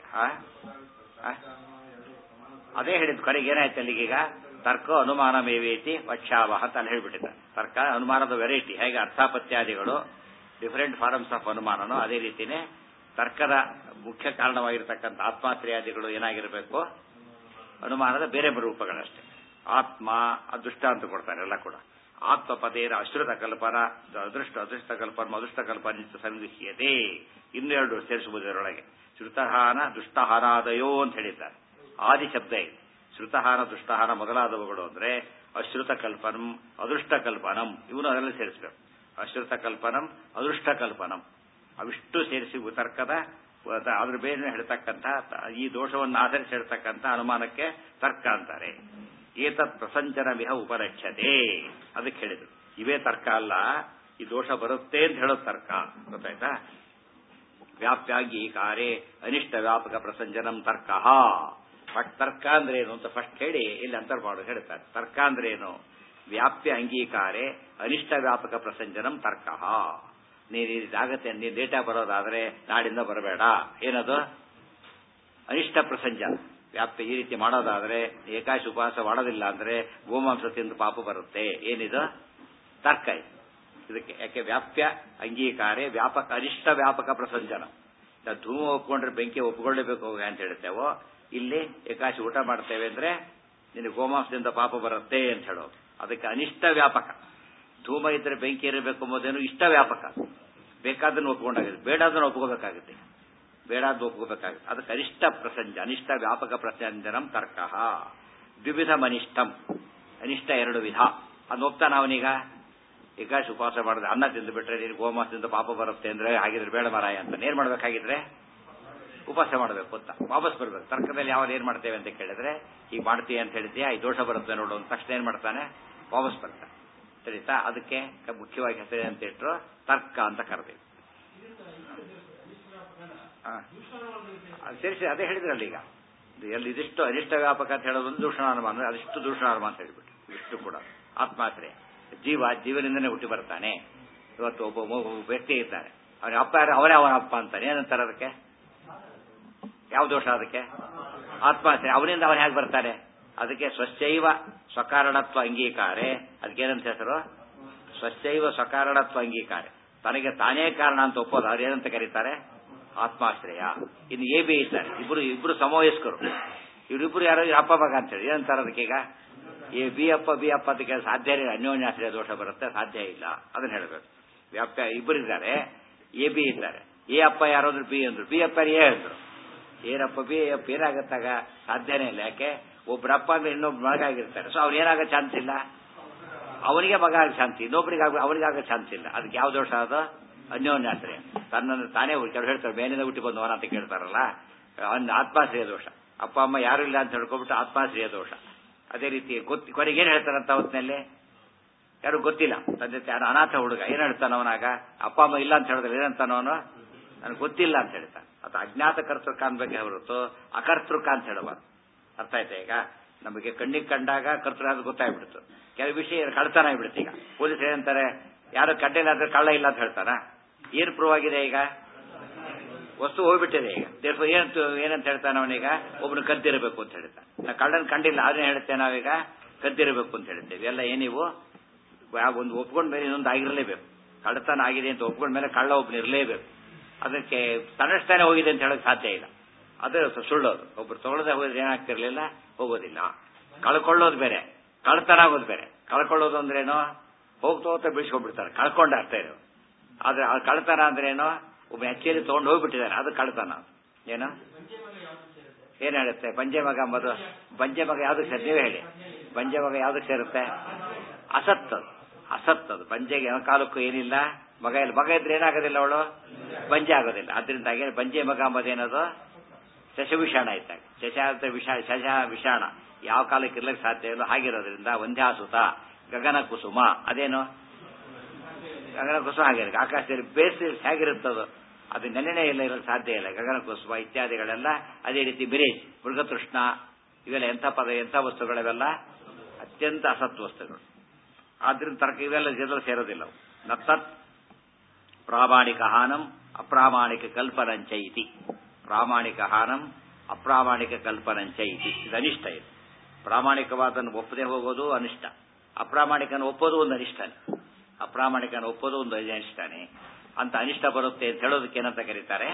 ಅದೇ ಹೇಳಿದ್ದು ಕಡೆಗೆ ಏನಾಯ್ತು ಅಲ್ಲಿಗೀಗ? ತರ್ಕ ಅನುಮಾನ ಮೇವೇತಿ ವಕ್ಷಾವಹ ಅಂತ ಅಲ್ಲಿ ಹೇಳ್ಬಿಟ್ಟಿದ್ದಾರೆ. ತರ್ಕ ಅನುಮಾನದ ವೆರೈಟಿ. ಹೇಗೆ ಅರ್ಥಾಪತ್ಯಾದಿಗಳು ಡಿಫರೆಂಟ್ ಫಾರ್ಮ್ಸ್ ಆಫ್ ಅನುಮಾನನೋ ಅದೇ ರೀತಿನೇ ತರ್ಕದ ಮುಖ್ಯ ಕಾರಣವಾಗಿರ್ತಕ್ಕಂಥ ಆತ್ಮಾಶ್ರಯಾದಿಗಳು ಏನಾಗಿರಬೇಕು? ಅನುಮಾನದ ಬೇರೆ ರೂಪಗಳಷ್ಟೇ. ಆತ್ಮ ಅದೃಷ್ಟ ಅಂತ ಕೊಡ್ತಾರೆ ಎಲ್ಲ ಕೂಡ. ಆತ್ಮಪದೇನ ಅಶ್ರುತ ಕಲ್ಪನ, ಅದೃಷ್ಟ ಅದೃಷ್ಟ ಕಲ್ಪನ, ಅದೃಷ್ಟ ಕಲ್ಪನ ಸಂವಿಷ್ಯತೆ. ಇನ್ನೆರಡು ಸೇರಿಸಬಹುದು ಇದರೊಳಗೆ. ಶ್ರುತಹಾನ ದುಷ್ಟಹಾನಾದಯೋ ಅಂತ ಹೇಳಿದ್ದಾರೆ. ಆದಿ ಶಬ್ದ ಇದೆ. ಶ್ರುತಹಾನ ದುಷ್ಟಹಾನ ಮೊದಲಾದವುಗಳು ಅಂದ್ರೆ ಅಶ್ರುತ ಕಲ್ಪನಂ, ಅದೃಷ್ಟ ಕಲ್ಪನಂ, ಇವನು ಅದರಲ್ಲಿ ಸೇರಿಸಬೇಕು. ಅಶ್ರುತ ಕಲ್ಪನಂ, ಅದೃಷ್ಟ ಕಲ್ಪನಂ, ಅವಿಷ್ಟು ಸೇರಿಸಿ ತರ್ಕದ ಅದ್ರ ಬೇರೆ ಹೇಳ್ತಕ್ಕಂಥ ಈ ದೋಷವನ್ನು ಆಧರಿಸಿ ಹೇಳ್ತಕ್ಕಂಥ ಅನುಮಾನಕ್ಕೆ ತರ್ಕ ಅಂತಾರೆ. ಏತತ್ ಪ್ರಸಂಚನ ವಿಹ ಉಪರಕ್ಷತೆ ಅದಕ್ಕೆ ಹೇಳಿದ್ರು. ಇವೇ ತರ್ಕ ಅಲ್ಲ, ಈ ದೋಷ ಬರುತ್ತೆ ಅಂತ ಹೇಳೋದು ತರ್ಕ. ಗೊತ್ತಾಯ್ತಾ? ವ್ಯಾಪ್ಯಾಂಗೀಕಾರೇ ಅನಿಷ್ಟ ವ್ಯಾಪಕ ಪ್ರಸಂಜನಂ ತರ್ಕ. ಫಸ್ಟ್ ತರ್ಕ ಅಂದ್ರೆ ಏನು ಅಂತ ಫಸ್ಟ್ ಹೇಳಿ ಇಲ್ಲಿ ಅಂತರ್ಮಾಡು ಹೇಳ್ತಾರೆ. ತರ್ಕ ಅಂದ್ರೆ ಏನು? ವ್ಯಾಪ್ಯ ಅಂಗೀಕಾರೇ ಅನಿಷ್ಟ ವ್ಯಾಪಕ ಪ್ರಸಂಜನಂ ತರ್ಕ. ನೀನು ಇದಾಗತ್ತೆ, ನೀನು ಡೇಟಾ ಬರೋದಾದ್ರೆ ನಾಡಿಂದ ಬರಬೇಡ. ಏನದು? ಅನಿಷ್ಟ ಪ್ರಸಂಜನ. ವ್ಯಾಪ್ಯ ಈ ರೀತಿ ಮಾಡೋದಾದ್ರೆ ಏಕಾಶಿ ಉಪವಾಸ ಮಾಡೋದಿಲ್ಲ ಅಂದ್ರೆ ಗೋಮಾಂಸ ತಿಂದು ಪಾಪ ಬರುತ್ತೆ. ಏನಿದು? ತರ್ಕ ಇದು ಇದಕ್ಕೆ. ಯಾಕೆ? ವ್ಯಾಪ್ಯ ಅಂಗೀಕಾರೇ ವ್ಯಾಪಕ ಅನಿಷ್ಟ ವ್ಯಾಪಕ ಪ್ರಸಂಜನ. ಧೂಮ ಒಪ್ಕೊಂಡ್ರೆ ಬೆಂಕಿ ಒಪ್ಕೊಳ್ಳೇಬೇಕು ಅಂತ ಹೇಳ್ತೇವೋ, ಇಲ್ಲಿ ಏಕಾಶಿ ಊಟ ಮಾಡ್ತೇವೆ ಅಂದ್ರೆ ನಿನಗೆ ಗೋಮಾಂಸದಿಂದ ಪಾಪ ಬರುತ್ತೆ ಅಂತ ಹೇಳೋದು. ಅದಕ್ಕೆ ಅನಿಷ್ಟ ವ್ಯಾಪಕ. ಧೂಮ ಇದ್ರೆ ಬೆಂಕಿ ಇರಬೇಕು ಎಂಬುದೇನು ಇಷ್ಟ ವ್ಯಾಪಕ. ಬೇಕಾದನ್ನು ಒಪ್ಕೊಂಡಾಗುತ್ತೆ, ಬೇಡಾದನ್ನು ಒಪ್ಕೋಬೇಕಾಗುತ್ತೆ, ಬೇಡಾದ ಒಪ್ಕೋಬೇಕಾಗುತ್ತೆ. ಅದಕ್ಕೆ ಅನಿಷ್ಟ ಪ್ರಸಂಜ ಅನಿಷ್ಟ ವ್ಯಾಪಕ ಪ್ರಸಂಜನಂ ತರ್ಕ. ದ್ವಿವಿಧಂ ಅನಿಷ್ಟಂ. ಅನಿಷ್ಟ ಎರಡು ವಿಧ. ಅದು ಒಪ್ತಾನ ಅವನೀಗ. ಏಕಾಶಿ ಉಪವಾಸ ಮಾಡಿದ್ರೆ ಅನ್ನ ತಿಂದು ಬಿಟ್ರೆ ನೀನು ಗೋಮಾಸದಿಂದ ಪಾಪ ಬರುತ್ತೆ ಅಂದ್ರೆ ಹಾಗಿದ್ರೆ ಬೇಡ ಮಾರಾಯ ಅಂತ ಏನ್ ಮಾಡ್ಬೇಕಾಗಿದ್ರೆ ಉಪವಾಸ ಮಾಡಬೇಕು ಅಂತ ವಾಪಸ್ ಬರ್ಬೇಕು. ತರ್ಕದಲ್ಲಿ ಯಾವಾಗ ಏನ್ ಮಾಡ್ತೇವೆ ಅಂತ ಕೇಳಿದ್ರೆ ಈಗ ಮಾಡ್ತೀಯ ಅಂತ ಹೇಳಿದ್ಯಾ, ಈ ದೋಷ ಬರುತ್ತೆ ನೋಡು ಅಂತ ತಕ್ಷಣ ಏನ್ ಮಾಡ್ತಾನೆ? ವಾಪಸ್ ಬರ್ತಾನೆ. ಸರಿತಾ? ಅದಕ್ಕೆ ಮುಖ್ಯವಾಗಿ ಹೆಸರೇ ಅಂತ ಇಟ್ಟರು ತರ್ಕ ಅಂತ ಕರೆದೇವೆ. ಸರಿ ಸರಿ ಅದೇ ಹೇಳಿದ್ರಲ್ಲ ಈಗ. ಎಲ್ಲಿ ಇದಿಷ್ಟು ಅನಿಷ್ಟ ವ್ಯಾಪಕ ಅಂತ ಹೇಳೋದೊಂದು ದೂಷಣಾನುಮಾನ, ಅದಿಷ್ಟು ದೂಷಣಾನುಮಾನ ಅಂತ ಹೇಳ್ಬಿಟ್ಟು ಇಷ್ಟು ಕೂಡ ಆತ್ಮಾಶ್ರಯ. ಜೀವ ಜೀವನಿಂದನೇ ಹುಟ್ಟಿ ಬರ್ತಾನೆ. ಇವತ್ತು ಒಬ್ಬ ವ್ಯಕ್ತಿ ಇದ್ದಾನೆ, ಅವನ ಅಪ್ಪ ಯಾರು? ಅವರೇ ಅವನ ಅಪ್ಪ ಅಂತಾನೆ. ಏನಂತಾರೆ ಅದಕ್ಕೆ? ಯಾವ ದೋಷ ಅದಕ್ಕೆ? ಆತ್ಮಾಶ್ರಯ. ಅವನಿಂದ ಅವನು ಹೇಗೆ ಬರ್ತಾನೆ? ಅದಕ್ಕೆ ಸ್ವಶೈವ ಸ್ವಕಾರಣತ್ವ ಅಂಗೀಕಾರೆ. ಅದಕ್ಕೇನಂತ ಹೆಸರು? ಸ್ವಶೈವ ಸ್ವಕಾರಣತ್ವ ಅಂಗೀಕಾರೆ. ತನಗೆ ತಾನೇ ಕಾರಣ ಅಂತ ಒಪ್ಪೋದು ಅವ್ರು ಏನಂತ ಕರೀತಾರೆ? ಆತ್ಮಾಶ್ರಯ. ಇನ್ನು ಎ ಬಿ ಇದ್ದಾರೆ, ಇಬ್ರು ಇಬ್ರು ಸಮವಯಸ್ಕರು. ಇವರಿಬ್ರು ಯಾರೋ ಅಪ್ಪ ಮಗ ಅಂತ ಹೇಳಿ ಏನಂತಾರೆ ಅದಕ್ಕೀಗ? ಎ ಬಿ ಅಪ್ಪ ಬಿ ಅಪ್ಪ ಅಂತ ಕೇಳಿ ಸಾಧ್ಯ ಇಲ್ಲ. ಅನ್ಯೋನ್ಯಾಶ್ರಯ ದೋಷ ಬರುತ್ತೆ, ಸಾಧ್ಯ ಇಲ್ಲ. ಅದನ್ನ ಹೇಳಬೇಕು. ವ್ಯಾಪ್ಯ ಇಬ್ಬರು ಇದ್ದಾರೆ, ಎ ಬಿ ಇದ್ದಾರೆ. ಎ ಅಪ್ಪ ಯಾರಾದ್ರು ಬಿ ಅಂದ್ರು, ಬಿ ಅಪ್ಪ ಎ ಅಂದ್ರು. ಏನಪ್ಪ ಬಿ ಅಪ್ಪ ಏನಾಗತ್ತಾಗ? ಸಾಧ್ಯನೇ ಇಲ್ಲ. ಯಾಕೆ? ಒಬ್ಬರಪ್ಪ ಅಂದ್ರೆ ಇನ್ನೊಬ್ರು ಮಗ ಆಗಿರ್ತಾರೆ. ಸೊ ಅವ್ರು ಏನಾಗೋ ಚಾನ್ಸ್ ಇಲ್ಲ. ಅವನಿಗೆ ಮಗ ಆಗ ಚಾನ್ಸ್, ಇನ್ನೊಬ್ರಿಗೆ ಅವನಿಗಾಗೋ ಚಾನ್ಸ್ ಇಲ್ಲ. ಅದಕ್ಕೆ ಯಾವ ದೋಷ ಅದು? ಅನ್ಯೋನ್ಯಾಶ್ರಯ. ತನ್ನನ್ನು ತಾನೇ ಕೆಲವು ಹೇಳ್ತಾರೆ ಮೇಲಿಂದ ಹುಟ್ಟಿ ಬಂದವನ ಅಂತ ಕೇಳ್ತಾರಲ್ಲ, ಆತ್ಮಾಶ್ರಯ ದೋಷ. ಅಪ್ಪ ಅಮ್ಮ ಯಾರು ಇಲ್ಲ ಅಂತ ಹೇಳ್ಕೊಬಿಟ್ಟು ಆತ್ಮಾಶ್ರಯ ದೋಷ. ಅದೇ ರೀತಿ ಗೊತ್ತಿ ಕೊನೆಗೆ ಏನ್ ಹೇಳ್ತಾರಂತ ಹೊತ್ತಿನಲ್ಲಿ ಯಾರು ಗೊತ್ತಿಲ್ಲ. ತಂದೆ ತಾನು ಅನಾಥ ಹುಡುಗ ಏನ್ ಹೇಳ್ತಾನವನಾಗ? ಅಪ್ಪ ಅಮ್ಮ ಇಲ್ಲ ಅಂತ ಹೇಳಿದ್ರೆ ಏನಂತಾನವನು? ನನಗೆ ಗೊತ್ತಿಲ್ಲ ಅಂತ ಹೇಳ್ತಾನೆ. ಅದು ಅಜ್ಞಾತ ಕರ್ತೃಕ ಅನ್ಬೇಕೆ ಹೊರತು ಅಕರ್ತೃಕ ಅಂತ ಹೇಳಬಾರ್ದು. ಅರ್ಥ ಆಯ್ತಾ? ಈಗ ನಮಗೆ ಕಣ್ಣಿಗೆ ಕಂಡಾಗ ಕರ್ತೃ ಅದು ಗೊತ್ತಾಗ್ಬಿಡ್ತು. ಕೆಲವು ವಿಷಯ ಕಳ್ತನ ಆಗ್ಬಿಡುತ್ತೆ. ಈಗ ಪೊಲೀಸ್ ಏನಂತಾರೆ? ಯಾರು ಕಡ್ಡಿಲ್ಲ ಅಂದ್ರೆ ಕಳ್ಳ ಇಲ್ಲ ಅಂತ ಹೇಳ್ತಾನ? ಏನ್ ಪ್ರೂವ್ ಆಗಿದೆ? ಈಗ ವಸ್ತು ಹೋಗ್ಬಿಟ್ಟಿದೆ. ಈಗ ದೇರ್ಫೋರ್ ಏನಂತ ಏನಂತ ಹೇಳ್ತಾನೆ ಅವನೀಗ? ಒಬ್ಬನು ಕದ್ದಿರಬೇಕು ಅಂತ ಹೇಳ್ತಾನೆ. ನಾ ಕಳ್ಳನ ಕಂಡಿಲ್ಲ ಅದನ್ನೇ ಹೇಳ್ತೇವೆ ನಾವೀಗ ಕದ್ದಿರಬೇಕು ಅಂತ ಹೇಳ್ತೇವೆ. ಎಲ್ಲ ಏನಿವು ಒಂದು ಒಪ್ಕೊಂಡ ಮೇಲೆ ಇನ್ನೊಂದು ಆಗಿರಲೇಬೇಕು. ಕಳ್ಳತನ ಆಗಿದೆ ಅಂತ ಒಪ್ಕೊಂಡ ಮೇಲೆ ಕಳ್ಳ ಒಬ್ಬನು ಇರಲೇಬೇಕು. ಅದಕ್ಕೆ ತನ್ನಷ್ಟಾನೆ ಹೋಗಿದೆ ಅಂತ ಹೇಳಕ್ ಸಾಧ್ಯ ಇಲ್ಲ. ಅದು ಸುಳ್ಳೋದು. ಒಬ್ರು ತಗೊಳ್ಳದೆ ಹೋದ್ರೆ ಏನಾಗ್ತಿರ್ಲಿಲ್ಲ, ಹೋಗೋದಿಲ್ಲ. ಕಳ್ಕೊಳ್ಳೋದು ಬೇರೆ, ಕಳ್ತನ ಆಗೋದು ಬೇರೆ. ಕಳ್ಕೊಳ್ಳೋದು ಅಂದ್ರೇನೋ ಹೋಗ್ತಾ ಹೋಗ್ತಾ ಬಿಡಿಸ್ಕೊಂಡ್ಬಿಡ್ತಾರೆ, ಕಳ್ಕೊಂಡ ಅರ್ಥ ಇದು. ಆದ್ರೆ ಕಳ್ತನ ಅಂದ್ರೇನೋ ಒಬ್ಬ ಹೆಚ್ಚೇರಿ ತಗೊಂಡು ಹೋಗ್ಬಿಟ್ಟಿದ್ದಾರೆ, ಅದು ಕಳ್ತನ. ಏನೋ ಏನ್ ಹೇಳುತ್ತೆ? ಬಂಜೆ ಮಗ ಅಂಬದು. ಬಂಜೆ ಮಗ ಯಾವ್ದಕ್ಕೆ ಸೇರ್? ನೀವೇ ಹೇಳಿ. ಬಂಜೆ ಮಗ ಯಾವ್ದಕ್ಕೆ ಸೇರುತ್ತೆ? ಅಸತ್ತದು. ಅಸತ್ತದು. ಬಂಜೆಗೆ ಕಾಲಕ್ಕೂ ಏನಿಲ್ಲ, ಮಗ ಇಲ್ಲ. ಮಗ ಇದ್ರೆ ಏನಾಗೋದಿಲ್ಲ, ಅವಳು ಬಂಜೆ ಆಗೋದಿಲ್ಲ. ಅದರಿಂದಾಗಿ ಬಂಜೆ ಮಗ ಅಂಬದೇನದು? ಶಶವಿಷಾಣ ಇದ್ದಾಗ. ಶಶ ಅಂತ ವಿಷ ಶಶ ವಿಷಾಣ ಯಾವ ಕಾಲಕ್ಕೆ ಇರ್ಲಿಕ್ಕೆ ಸಾಧ್ಯ ಇಲ್ಲ. ಹಾಗಿರೋದ್ರಿಂದ ವಂದ್ಯಾಸುತ ಗಗನ ಕುಸುಮ. ಅದೇನು ಗಗನ ಕುಸುಮ ಆಗಿರುತ್ತೆ. ಆಕಾಶದಲ್ಲಿ ಬೇಸ್ ಹೇಗಿರುತ್ತದು? ಅದು ನೆನೆನೇ ಇಲ್ಲ, ಇರಲು ಸಾಧ್ಯ ಇಲ್ಲ. ಗಗನ ಕುಸುಮ ಇತ್ಯಾದಿಗಳೆಲ್ಲ ಅದೇ ರೀತಿ ಬಿರೇಜ್, ಮೃಗತೃಷ್ಣ ಇವೆಲ್ಲ ಎಂಥ ಪದ ಎಂಥ ವಸ್ತುಗಳಿವೆಲ್ಲ ಅತ್ಯಂತ ಅಸತ್ ವಸ್ತುಗಳು. ಆದ್ರಿಂದ ತರ್ಕ ಇವೆಲ್ಲ ಜನರು ಸೇರೋದಿಲ್ಲ. ನತ್ತತ್ ಪ್ರಾಮಾಣಿಕ ಹಾನಂ ಅಪ್ರಾಮಾಣಿಕ ಕಲ್ಪನಂಚ ಇತಿ. ಪ್ರಾಮಾಣಿಕ ಹಾನಂ ಅಪ್ರಾಮಾಣಿಕ ಕಲ್ಪನಂಚ ಇತಿ. ಇದು ಅನಿಷ್ಟ. ಇದು ಪ್ರಾಮಾಣಿಕವಾದನ್ನು ಒಪ್ಪದೆ ಹೋಗೋದು ಅನಿಷ್ಟ. ಅಪ್ರಾಮಾಣಿಕನ ಒಪ್ಪೋದು ಒಂದು ಅನಿಷ್ಟನೇ. ಅಪ್ರಾಮಾಣಿಕನ ಒಪ್ಪೋದು ಒಂದು ಅನಿಷ್ಟನೇ. ಅಂತ ಅನಿಷ್ಟ ಬರುತ್ತೆ ಅಂತ ಹೇಳೋದಕ್ಕೆ ಏನಂತ ಕರೀತಾರೆ?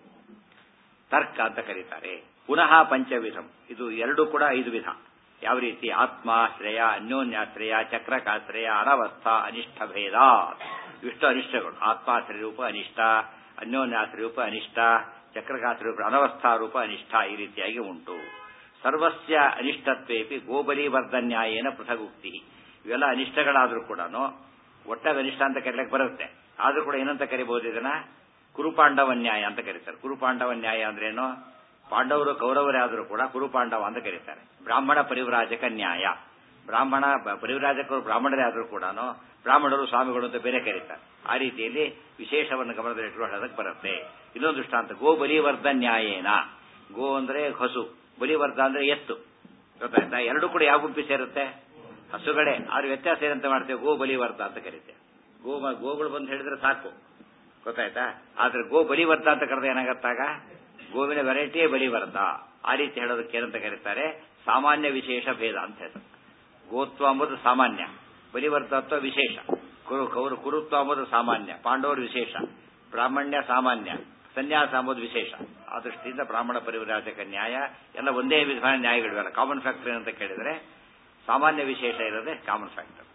ತರ್ಕ ಅಂತ ಕರೀತಾರೆ. ಪುನಃ ಪಂಚವಿಧಂ. ಇದು ಎರಡು ಕೂಡ ಐದು ವಿಧ. ಯಾವ ರೀತಿ? ಆತ್ಮಾಶ್ರಯ, ಅನ್ಯೋನ್ಯಾಶ್ರಯ, ಚಕ್ರಕಾಶ್ರಯ, ಅನವಸ್ಥಾ, ಅನಿಷ್ಟ ಭೇದ. ಇಷ್ಟು ಅನಿಷ್ಟಗಳು. ಆತ್ಮಾಶ್ರಯ ರೂಪ ಅನಿಷ್ಟ, ಅನ್ಯೋನ್ಯಾಶ್ರಯ ರೂಪ ಅನಿಷ್ಟ, ಚಕ್ರಕಾಶ್ರಯ ರೂಪ ಅನವಸ್ಥಾ ರೂಪ ಅನಿಷ್ಟ. ಈ ರೀತಿಯಾಗಿ ಉಂಟು. ಸರ್ವಸ್ಯ ಅನಿಷ್ಟತ್ವೇಪಿ ಗೋಬಲಿವರ್ಧನ್ಯಾಯೇನ ಪೃಥಗುಕ್ತಿ. ಇವೆಲ್ಲ ಅನಿಷ್ಟಗಳಾದ್ರೂ ಕೂಡ ಒಟ್ಟಾಗ ಅನಿಷ್ಟ ಅಂತ ಕರೀಲಿಕ್ಕೆ ಬರುತ್ತೆ. ಆದ್ರೂ ಕೂಡ ಏನಂತ ಕರಿಬಹುದು? ಇದನ್ನ ಕುರುಪಾಂಡವ ನ್ಯಾಯ ಅಂತ ಕರೀತಾರೆ. ಕುರುಪಾಂಡವ ನ್ಯಾಯ ಅಂದ್ರೇನು? ಪಾಂಡವರು ಕೌರವರೇ ಆದರೂ ಕೂಡ ಕುರುಪಾಂಡವ ಅಂತ ಕರೀತಾರೆ. ಬ್ರಾಹ್ಮಣ ಪರಿವ್ರಾಜಕ ನ್ಯಾಯ, ಬ್ರಾಹ್ಮಣ ಪರಿವ್ರಾಜಕರು ಬ್ರಾಹ್ಮಣರೇ ಆದರೂ ಕೂಡ ಬ್ರಾಹ್ಮಣರು ಸ್ವಾಮಿಗಳು ಅಂತ ಬೇರೆ ಕರೀತಾರೆ. ಆ ರೀತಿಯಲ್ಲಿ ವಿಶೇಷವನ್ನು ಗಮನದಲ್ಲಿಟ್ಟುಕೊಳ್ಳೋದಕ್ಕೆ ಬರುತ್ತೆ. ಇನ್ನೊಂದು ದೃಷ್ಟಾಂತ, ಗೋ ಬಲಿವರ್ಧ ನ್ಯಾಯೇನ. ಗೋ ಅಂದ್ರೆ ಹಸು, ಬಲಿವರ್ಧ ಅಂದ್ರೆ ಎತ್ತು. ಗೊತ್ತಾಯ್ತಾ? ಎರಡು ಕೂಡ ಯಾವ ಗುಂಪಿ ಸೇರುತ್ತೆ? ಹಸುಗಳೇ. ಆದ್ರೆ ವ್ಯತ್ಯಾಸ ಏನಂತ ಮಾಡ್ತೇವೆ? ಗೋ ಬಲಿವರ್ಧ ಅಂತ ಕರೀತೇವೆ. ಗೋ ಗೋಗಳು ಬಂದು ಹೇಳಿದ್ರೆ ಸಾಕು, ಗೊತ್ತಾಯ್ತಾ? ಆದ್ರೆ ಗೋ ಬಲಿವರ್ಧ ಅಂತ ಕರೆದ ಏನಾಗತ್ತಾಗ? ಗೋವಿನ ವೆರೈಟಿಯೇ ಬಲಿವರ್ಧ. ಆ ರೀತಿ ಹೇಳೋದಕ್ಕೆ ಏನಂತ ಕರೀತಾರೆ? ಸಾಮಾನ್ಯ ವಿಶೇಷ ಭೇದ ಅಂತ ಹೇಳ್ತಾರೆ. ಗೋತ್ವ ಅಂಬುದು ಸಾಮಾನ್ಯ, ಬಲಿವರ್ಧತ್ವ ವಿಶೇಷ. ಕುರು ಕೌರು ಕುರುತ್ವ ಅಂಬುದು ಸಾಮಾನ್ಯ, ಪಾಂಡವರು ವಿಶೇಷ. ಬ್ರಾಹ್ಮಣ್ಯ ಸಾಮಾನ್ಯ, ಸನ್ಯಾಸ ಅಂಬುದು ವಿಶೇಷ. ಆ ದೃಷ್ಟಿಯಿಂದ ಬ್ರಾಹ್ಮಣ ಪರಿವ್ರಾಜಕ ನ್ಯಾಯ ಎಲ್ಲ ಒಂದೇ ವಿಧಾನ ನ್ಯಾಯಗಳಿವೆಲ್ಲ. ಕಾಮನ್ ಫ್ಯಾಕ್ಟರ್ ಏನಂತ ಕೇಳಿದ್ರೆ ಸಾಮಾನ್ಯ ವಿಶೇಷ ಇರೋದೇ ಕಾಮನ್ ಫ್ಯಾಕ್ಟರ್.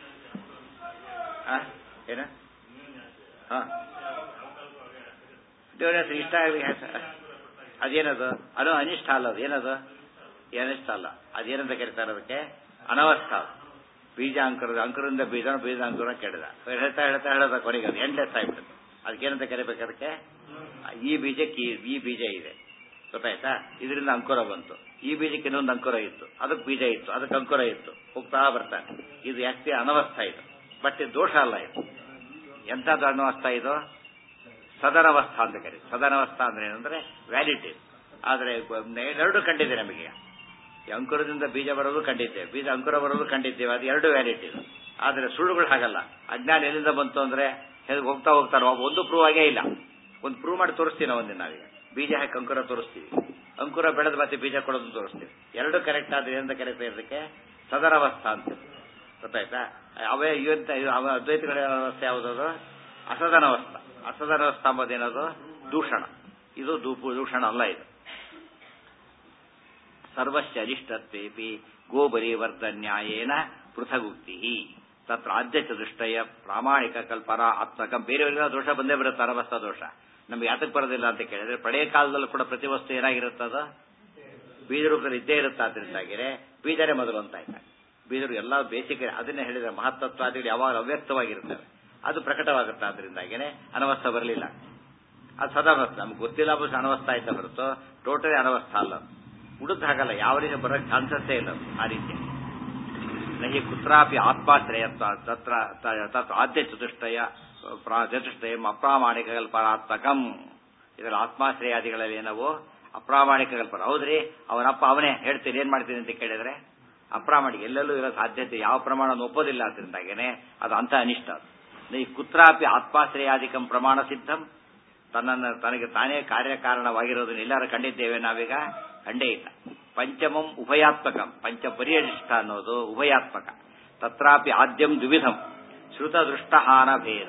ಏನ ದೇವರ ಹೆಸರು ಇಷ್ಟ ಆಗಲಿ. ಅದೇನದು? ಅದು ಅನಿಷ್ಟ ಅಲ್ಲ. ಅದು ಏನದು? ಅನಿಷ್ಟ ಅಲ್ಲ. ಅದೇನಂತ ಕರೀತಾರೆ? ಅದಕ್ಕೆ ಅನವಸ್ಥ. ಬೀಜ ಅಂಕುರದ ಅಂಕುರದಿಂದ ಬೀಜ ಬೀಜ ಅಂಕುರ ಕೆಡದ ಹೇಳ್ತಾ ಹೇಳ್ತಾ ಹೇಳೋದ ಕೊನೆಗೆ ಅದು ಎಂಡ್ಲೆಸ್ ಆಗ್ಬಿಡುತ್ತೆ. ಅದಕ್ಕೇನಂತ ಕರಿಬೇಕು? ಅದಕ್ಕೆ ಈ ಬೀಜಕ್ಕೆ ಈ ಬೀಜ ಇದೆ, ಗೊತ್ತಾಯ್ತಾ? ಇದರಿಂದ ಅಂಕುರ ಬಂತು. ಈ ಬೀಜಕ್ಕೆ ಇನ್ನೊಂದು ಅಂಕುರ ಇತ್ತು, ಅದಕ್ಕೆ ಬೀಜ ಇತ್ತು, ಅದಕ್ಕೆ ಅಂಕುರ ಇತ್ತು, ಹೋಗ್ತಾ ಬರ್ತಾನೆ. ಇದು ಯಾಕೆ ಅನವಸ್ಥ ಇದು, ಬಟ್ ದೋಷ ಅಲ್ಲ. ಇದು ಎಂಥದ್ದು ಅನವಸ್ಥ? ಇದು ಸದನವಸ್ಥಾ ಅಂತ ಕರೀ. ಸದನವಸ್ಥಾ ಅಂದ್ರೆ ಏನಂದ್ರೆ ವ್ಯಾಲಿಟಿ. ಆದ್ರೆ ಎರಡು ಕಂಡಿದೆ ನಮಗೆ. ಅಂಕುರದಿಂದ ಬೀಜ ಬರೋದು ಕಂಡಿದ್ದೇವೆ, ಬೀಜ ಅಂಕುರ ಬರೋದು ಕಂಡಿದ್ದೇವೆ. ಅದು ಎರಡು ವ್ಯಾಲಿಟಿ. ಆದ್ರೆ ಸುಳ್ಳುಗಳು ಹಾಗಲ್ಲ. ಅಜ್ಞಾನ ಎಲ್ಲಿಂದ ಬಂತು ಅಂದ್ರೆ ಹೋಗ್ತಾ ಹೋಗ್ತಾನೆ ಒಂದು ಪ್ರೂವ್ ಆಗೇ ಇಲ್ಲ. ಒಂದು ಪ್ರೂವ್ ಮಾಡಿ ತೋರಿಸ್ತೀವಿ ನಾವು. ಒಂದಿನ ನಾವೀಗ ಬೀಜ ಹಾಕಿ ಅಂಕುರ ತೋರಿಸ್ತೀವಿ, ಅಂಕುರ ಬೆಳೆದ ಮತ್ತೆ ಬೀಜ ಕೊಡೋದು ತೋರಿಸ್ತೀವಿ. ಎರಡು ಕರೆಕ್ಟ್ ಆದ್ರೆ ಏನಂತ ಕರೀತಾ ಇರೋದಕ್ಕೆ ಸದನವಸ್ಥಾ ಅಂತ, ಗೊತ್ತಾಯ್ತಾ? ಅವೇ ಇವತ್ತ ಅದ್ವೈತಗಳ ಅವಸ್ಥೆ ಯಾವುದದು? ಅಸದನವಸ್ಥಾ. ಅಸದನವಸ್ಥಾ ಅಂಬೋದೇನದು? ದೂಷಣ. ಇದು ದೂಷಣ ಅಲ್ಲ. ಇದು ಸರ್ವಸ್ಯ ಅರಿಷ್ಟತ್ವೇಪಿ ಗೋಬಲಿವರ್ಧನ್ಯಾಯೇನ ಪೃಥಗುಕ್ತಿ ತತ್ರ ಆದ್ಯಚ ದೃಷ್ಟಯ ಪ್ರಾಮಾಣಿಕ ಕಲ್ಪನಾ ಆತ್ಮಕ. ಬೇರೆಯವರಿಗೆಲ್ಲ ದೋಷ ಬಂದೇ ಬರುತ್ತೆ, ಅನವಸ್ಥಾ ದೋಷ. ನಮ್ಗೆ ಯಾತಕ್ಕೆ ಬರೋದಿಲ್ಲ ಅಂತ ಕೇಳಿದ್ರೆ ಪಳೆಯ ಕಾಲದಲ್ಲೂ ಕೂಡ ಪ್ರತಿ ವಸ್ತು ಏನಾಗಿರುತ್ತದ? ಬೀಜ ರೂಪದಲ್ಲಿ ಇದ್ದೇ ಇರುತ್ತೆ. ಆದ್ರಿಂದಾಗಿರೆ ಬೀಜನೇ ಮೊದಲು ಅಂತ ಆಯ್ತಾ. ಬೀಜರು ಎಲ್ಲ ಬೇಸಿಗೆ ಅದನ್ನೇ ಹೇಳಿದ್ರೆ ಮಹತ್ತತ್ವಾದಿಗಳು ಯಾವಾಗ ಅವ್ಯಕ್ತವಾಗಿರ್ತವೆ, ಅದು ಪ್ರಕಟವಾಗುತ್ತೆ. ಆದ್ರಿಂದಾಗಿನೇ ಅನವಸ್ಥಾ ಬರಲಿಲ್ಲ. ಅದು ಸದಾವಸ್ಥಾ. ನಮ್ಗೆ ಗೊತ್ತಿಲ್ಲ ಬಸ್ ಅನವಸ್ಥಾ ಆಯ್ತಾ ಹೊರತು ಟೋಟಲಿ ಅನವಸ್ಥಾ ಅಲ್ಲ. ಉಳಿದ ಹಾಗಲ್ಲ, ಯಾವ ರೀತಿ ಬರೋಕ್ಕೆ ಚಾನ್ಸಸ್ಸೇ ಇಲ್ಲ. ಆ ರೀತಿ ನಹಿ ಕುತ್ರಾಪಿ ಆತ್ಮಾಶ್ರಯತ್ವ ತತ್ರ ತತ್ ಆದ್ಯ ಚತುಷ್ಟಯ ಚತುಷ್ಟಯ ಅಪ್ರಾಮಾಣಿಕ ಕಲ್ಪನಾತ್ಮಕಂ. ಇದರ ಆತ್ಮಾಶ್ರಯಾದಿಗಳಲ್ಲಿ ಏನವು? ಅಪ್ರಾಮಾಣಿಕ ಕಲ್ಪನ. ಹೌದ್ರಿ, ಅವನಪ್ಪ ಅವನೇ ಹೇಳ್ತೀನಿ ಏನ್ ಮಾಡ್ತೀನಿ ಅಂತ ಕೇಳಿದ್ರೆ ಅಪ್ರಾಮಾಣಿಕ. ಎಲ್ಲೆಲ್ಲೂ ಇರೋ ಸಾಧ್ಯತೆ ಯಾವ ಪ್ರಮಾಣವನ್ನು ಒಪ್ಪೋದಿಲ್ಲ. ಅದರಿಂದಾಗೇನೆ ಅದು ಅಂತ ಅನಿಷ್ಟ. ಈ ಕುತ್ರಾಪಿ ಆತ್ಮಾಶ್ರಯಾದಿಕಂ ಪ್ರಮಾಣ ಸಿದ್ಧಂ. ತನ್ನನ್ನು ತನಗೆ ತಾನೇ ಕಾರ್ಯಕಾರಣವಾಗಿರೋದನ್ನ ಎಲ್ಲರೂ ಕಂಡಿದ್ದೇವೆ ನಾವೀಗ? ಕಂಡೇ ಇಲ್ಲ. ಪಂಚಮಂ ಉಭಯಾತ್ಮಕಂ. ಪಂಚ ಪರಿಯನಿಷ್ಠ ಅನ್ನೋದು ಉಭಯಾತ್ಮಕ. ತತ್ರಾಪಿ ಆದ್ಯಂ ದ್ವಿವಿಧಂ ಶ್ರುತ ದೃಷ್ಟಹಾನ ಭೇದ.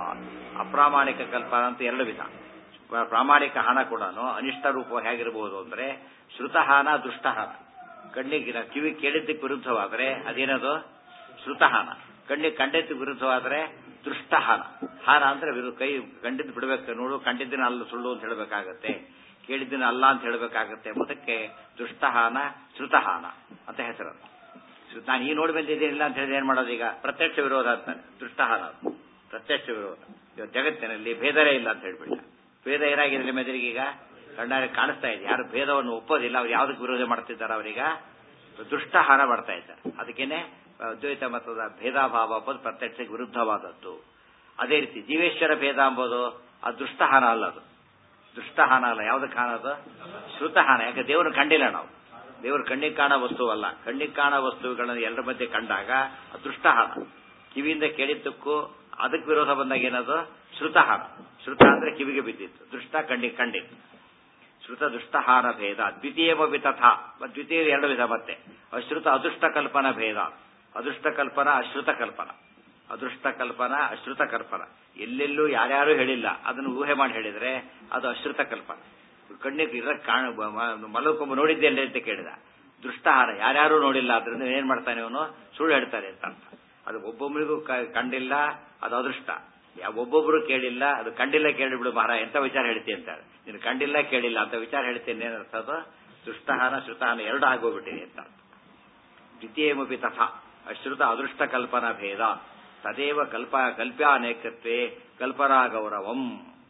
ಅಪ್ರಾಮಾಣಿಕ ಕಲ್ಪನಾ ಅಂತ ಎರಡು ವಿಧ. ಪ್ರಾಮಾಣಿಕ ಹಾನ ಕೂಡ ಅನಿಷ್ಟ ರೂಪ ಹೇಗಿರಬಹುದು ಅಂದ್ರೆ ಶ್ರುತಹಾನ ದೃಷ್ಟಹಾನ. ಕಣ್ಣಿಗೆ ಕಿವಿ ಕೇಳಿದ್ದಕ್ಕೆ ವಿರುದ್ಧವಾದರೆ ಅದೇನದು? ಶ್ರುತಹಾನ. ಕಣ್ಣಿಗೆ ಕಂಡಿದ್ದಕ್ಕೆ ವಿರುದ್ಧವಾದರೆ ದೃಷ್ಟಹಾನ. ಹಾನ ಅಂದ್ರೆ ಕೈ ಕಂಡಿದ್ದು ಬಿಡಬೇಕು. ನೋಡು, ಕಂಡಿದ್ದನ್ನ ಅಲ್ಲ ಸುಳ್ಳು ಅಂತ ಹೇಳಬೇಕಾಗತ್ತೆ, ಕೇಳಿದ್ದನ್ನ ಅಲ್ಲ ಅಂತ ಹೇಳಬೇಕಾಗತ್ತೆ. ಅದಕ್ಕೆ ದೃಷ್ಟಹಾನ ಶ್ರುತಹಾನ ಅಂತ ಹೆಸರು. ನಾನು ಈ ನೋಡಿ ಬಂದಿದ್ದೇನಿಲ್ಲ ಅಂತ ಹೇಳಿದ್ರೆ ಏನ್ ಮಾಡೋದು? ಈಗ ಪ್ರತ್ಯಕ್ಷ ವಿರೋಧ ಅಂತಾನೆ ದೃಷ್ಟಹಾನ. ಪ್ರತ್ಯಕ್ಷ ವಿರೋಧ. ಇವತ್ತು ಜಗತ್ತಿನಲ್ಲಿ ಭೇದರೇ ಇಲ್ಲ ಅಂತ ಹೇಳ್ಬಿಟ್ಟ. ಭೇದ ಏನಾಗಿದೆ ಮೆದುರಿಗೀಗ? ಕಣ್ಣಾರೆ ಕಾಣಿಸ್ತಾ ಇದೆ. ಯಾರು ಭೇದವನ್ನು ಒಪ್ಪೋದಿಲ್ಲ ಅವ್ರು ಯಾವ್ದಕ್ಕೆ ವಿರೋಧ ಮಾಡ್ತಿದ್ದಾರೆ? ಅವರೀಗ ದೃಷ್ಟಹಾನ ಮಾಡ್ತಾ ಇದ್ದಾರೆ. ಅದಕ್ಕೇನೆ ಅದ್ವೈತ ಮತದ ಭೇದಾಭಾವ ಅಂಬೋದು ಪ್ರತ್ಯಕ್ಷಕ್ಕೆ ವಿರುದ್ಧವಾದದ್ದು. ಅದೇ ರೀತಿ ಜೀವೇಶ್ವರ ಭೇದ ಅಂಬೋದು ಅದು ದೃಷ್ಟಹಾನ ಅಲ್ಲ. ಅದು ದೃಷ್ಟಹಾನ ಅಲ್ಲ. ಯಾವ್ದಕ್ಕೆ ಹಾನ? ಅದು ಶ್ರುತಹಾನ. ಯಾಕೆ? ದೇವರು ಕಂಡಿಲ್ಲ ನಾವು. ದೇವರು ಕಣ್ಣಿಗೆ ಕಾಣೋ ವಸ್ತುವಲ್ಲ. ಕಣ್ಣಿಗೆ ಕಾಣೋ ವಸ್ತುಗಳನ್ನು ಎಲ್ಲರ ಮಧ್ಯೆ ಕಂಡಾಗ ದೃಷ್ಟಹಾನ. ಕಿವಿಯಿಂದ ಕೇಳಿದ್ದಕ್ಕೂ ಅದಕ್ಕೆ ವಿರೋಧ ಬಂದಾಗ ಏನದು? ಶ್ರುತಹಾನ. ಶ್ರುತ ಅಂದ್ರೆ ಕಿವಿಗೆ ಬಿದ್ದಿತ್ತು, ದೃಷ್ಟ ಕಣ್ಣಿಗೆ ಕಂಡಿತ್ತು. ಶ್ರುತ ದೃಷ್ಟಹಾನ ಭೇದ ದ್ವಿತೀಯಮಿ ತಥಾ. ದ್ವಿತೀಯ ಎರಡು ವಿಧ. ಮತ್ತೆ ಅಶ್ರುತ ಅದೃಷ್ಟ ಕಲ್ಪನಾ ಭೇದ. ಅದೃಷ್ಟ ಕಲ್ಪನಾ ಅಶ್ರುತ ಕಲ್ಪನಾ. ಅದೃಷ್ಟ ಕಲ್ಪನಾ ಅಶ್ರುತ ಕಲ್ಪನಾ. ಎಲ್ಲೆಲ್ಲೂ ಯಾರ್ಯಾರು ಹೇಳಿಲ್ಲ ಅದನ್ನು ಊಹೆ ಮಾಡಿ ಹೇಳಿದ್ರೆ ಅದು ಅಶ್ರುತ ಕಲ್ಪನಾ. ಕಣ್ಣಿಗೆ ಇರ ಕಾಣ ಮಲಕೊಂಬ ನೋಡಿದ್ದೇನೆ ಅಂತ ಕೇಳಿದ. ದೃಷ್ಟಹಾರ ಯಾರ್ಯಾರು ನೋಡಿಲ್ಲ, ಅದರಿಂದ ಏನ್ ಮಾಡ್ತಾನೆ ಅವನು? ಸುಳ್ಳು ಹೇಳ್ತಾನೆ ಅಂತ ಅರ್ಥ. ಅದು ಒಬ್ಬೊಬ್ಬರಿಗೂ ಕಂಡಿಲ್ಲ, ಅದು ಅದೃಷ್ಟ. ಒಬ್ಬೊಬ್ರು ಕೇಳಿಲ್ಲ, ಅದು ಕಂಡಿಲ್ಲ ಕೇಳಿಬಿಡು ಮಹಾರ ಎಂತ ವಿಚಾರ ಹೇಳ್ತೀನಿ ಅಂತಾರೆ. ನೀನು ಕಂಡಿಲ್ಲ ಕೇಳಿಲ್ಲ ಅಂತ ವಿಚಾರ ಹೇಳ್ತೇನೆ ಏನರ್ಥ? ಅದು ದೃಷ್ಟಹಾನ ಶ್ರುತಹಾನ ಎರಡು ಆಗೋಗ್ಬಿಟ್ಟಿದೆ ಅಂತ ಅರ್ಥ. ದ್ವಿತೀಯಮಿ ತಥಾ ಅಶ್ರುತ ಅದೃಷ್ಟ ಕಲ್ಪನಾ ಭೇದ ತದೇವ ಕಲ್ಪ ಕಲ್ಪ್ಯಾನೇಕತ್ವೇ ಕಲ್ಪನಾ ಗೌರವಂ.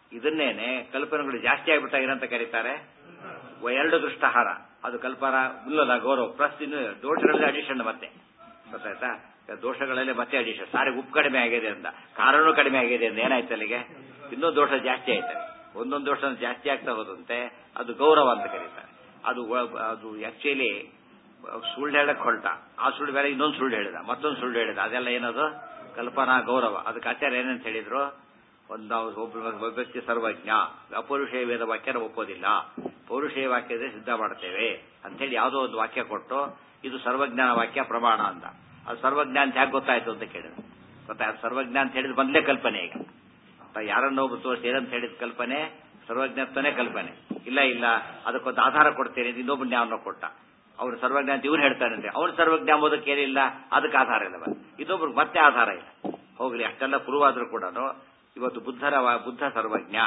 ಇದನ್ನೇನೆ ಕಲ್ಪನೆಗಳು ಜಾಸ್ತಿ ಆಗ್ಬಿಟ್ಟಾಗ ಏನಂತ ಕರೀತಾರೆ ಎರಡು ದೃಷ್ಟಹಾರ. ಅದು ಕಲ್ಪನಾ ಉಲ್ಲದ ಗೌರವ ಪ್ಲಸ್ ಇನ್ನು ದೋಷಗಳಲ್ಲಿ ಅಡಿಷನ್ ಮತ್ತೆ ಗೊತ್ತಾಯ್ತಾ. ದೋಷಗಳಲ್ಲಿ ಮತ್ತೆ ಅಡಿಷನ್. ಸಾರಿಗೆ ಉಪ್ಪು ಕಡಿಮೆ ಆಗಿದೆ ಅಂತ ಕಾರಣವೂ ಕಡಿಮೆ ಆಗಿದೆ ಅಂತ ಏನಾಯ್ತು ಅಲ್ಲಿಗೆ ಇನ್ನೂ ದೋಷ ಜಾಸ್ತಿ ಆಯ್ತಾರೆ. ಒಂದೊಂದು ದೋಷ ಜಾಸ್ತಿ ಆಗ್ತಾ ಹೋದಂತೆ ಅದು ಗೌರವ ಅಂತ ಕರೀತಾರೆ. ಅದು ಅದು ಆಕ್ಚುಲಿ ಸುಳ್ಳು ಹೇಳಕ್ ಹೊರಟ, ಆ ಸುಳ್ಳು ಬೇರೆ ಇನ್ನೊಂದು ಸುಳ್ಳು ಹೇಳಿದ, ಮತ್ತೊಂದು ಸುಳ್ಳು ಹೇಳಿದ, ಅದೆಲ್ಲ ಏನದು ಕಲ್ಪನಾ ಗೌರವ. ಅದಕ್ಕೆ ಆಚಾರ್ಯ ಏನಂತ ಹೇಳಿದ್ರು, ಒಂದು ನಾವು ಒಬ್ಬ ವ್ಯಕ್ತಿ ಸರ್ವಜ್ಞ, ಅಪೌರುಷೇಯ ವೇದ ವಾಕ್ಯನ ಒಪ್ಪೋದಿಲ್ಲ, ಪೌರುಷೇಯ ವಾಕ್ಯದೇ ಸಿದ್ಧ ಮಾಡ್ತೇವೆ ಅಂತೇಳಿ ಯಾವುದೋ ಒಂದು ವಾಕ್ಯ ಕೊಟ್ಟು ಇದು ಸರ್ವಜ್ಞಾನ ವಾಕ್ಯ ಪ್ರಮಾಣ ಅಂತ. ಅದು ಸರ್ವಜ್ಞ ಅಂತ ಹೇಗೆ ಗೊತ್ತಾಯ್ತು ಅಂತ ಕೇಳಿದ್ರು. ಗೊತ್ತಾಯ್ತು ಸರ್ವಜ್ಞ ಅಂತ ಹೇಳಿದ ಮೊದಲೇ ಕಲ್ಪನೆ. ಈಗ ಯಾರನ್ನೊಬ್ಬ ತೋರಿಸಿ ಏನಂತ ಹೇಳಿದ ಕಲ್ಪನೆ ಸರ್ವಜ್ಞತ್ವನೇ ಕಲ್ಪನೆ. ಇಲ್ಲ ಇಲ್ಲ ಅದಕ್ಕೊಂದು ಆಧಾರ ಕೊಡ್ತೇನೆ ಇನ್ನೊಬ್ಬ ಜ್ಞಾನ ಕೊಟ್ಟ, ಅವ್ರು ಸರ್ವಜ್ಞ ಅಂತ ಇವ್ರು ಹೇಳ್ತಾನಂತೆ, ಅವ್ರು ಸರ್ವಜ್ಞ ಅಂಬೋದಕ್ಕೆ ಏನಿಲ್ಲ, ಅದಕ್ಕೆ ಆಧಾರ ಇಲ್ಲ. ಇನ್ನೊಬ್ರಿಗೆ ಮತ್ತೆ ಆಧಾರ ಇಲ್ಲ. ಹೋಗ್ಲಿ ಅಷ್ಟೆಲ್ಲ ಪ್ರೂವ್ ಆದ್ರೂ ಕೂಡ ಇವತ್ತು ಬುದ್ಧರ ಬುದ್ಧ ಸರ್ವಜ್ಞ,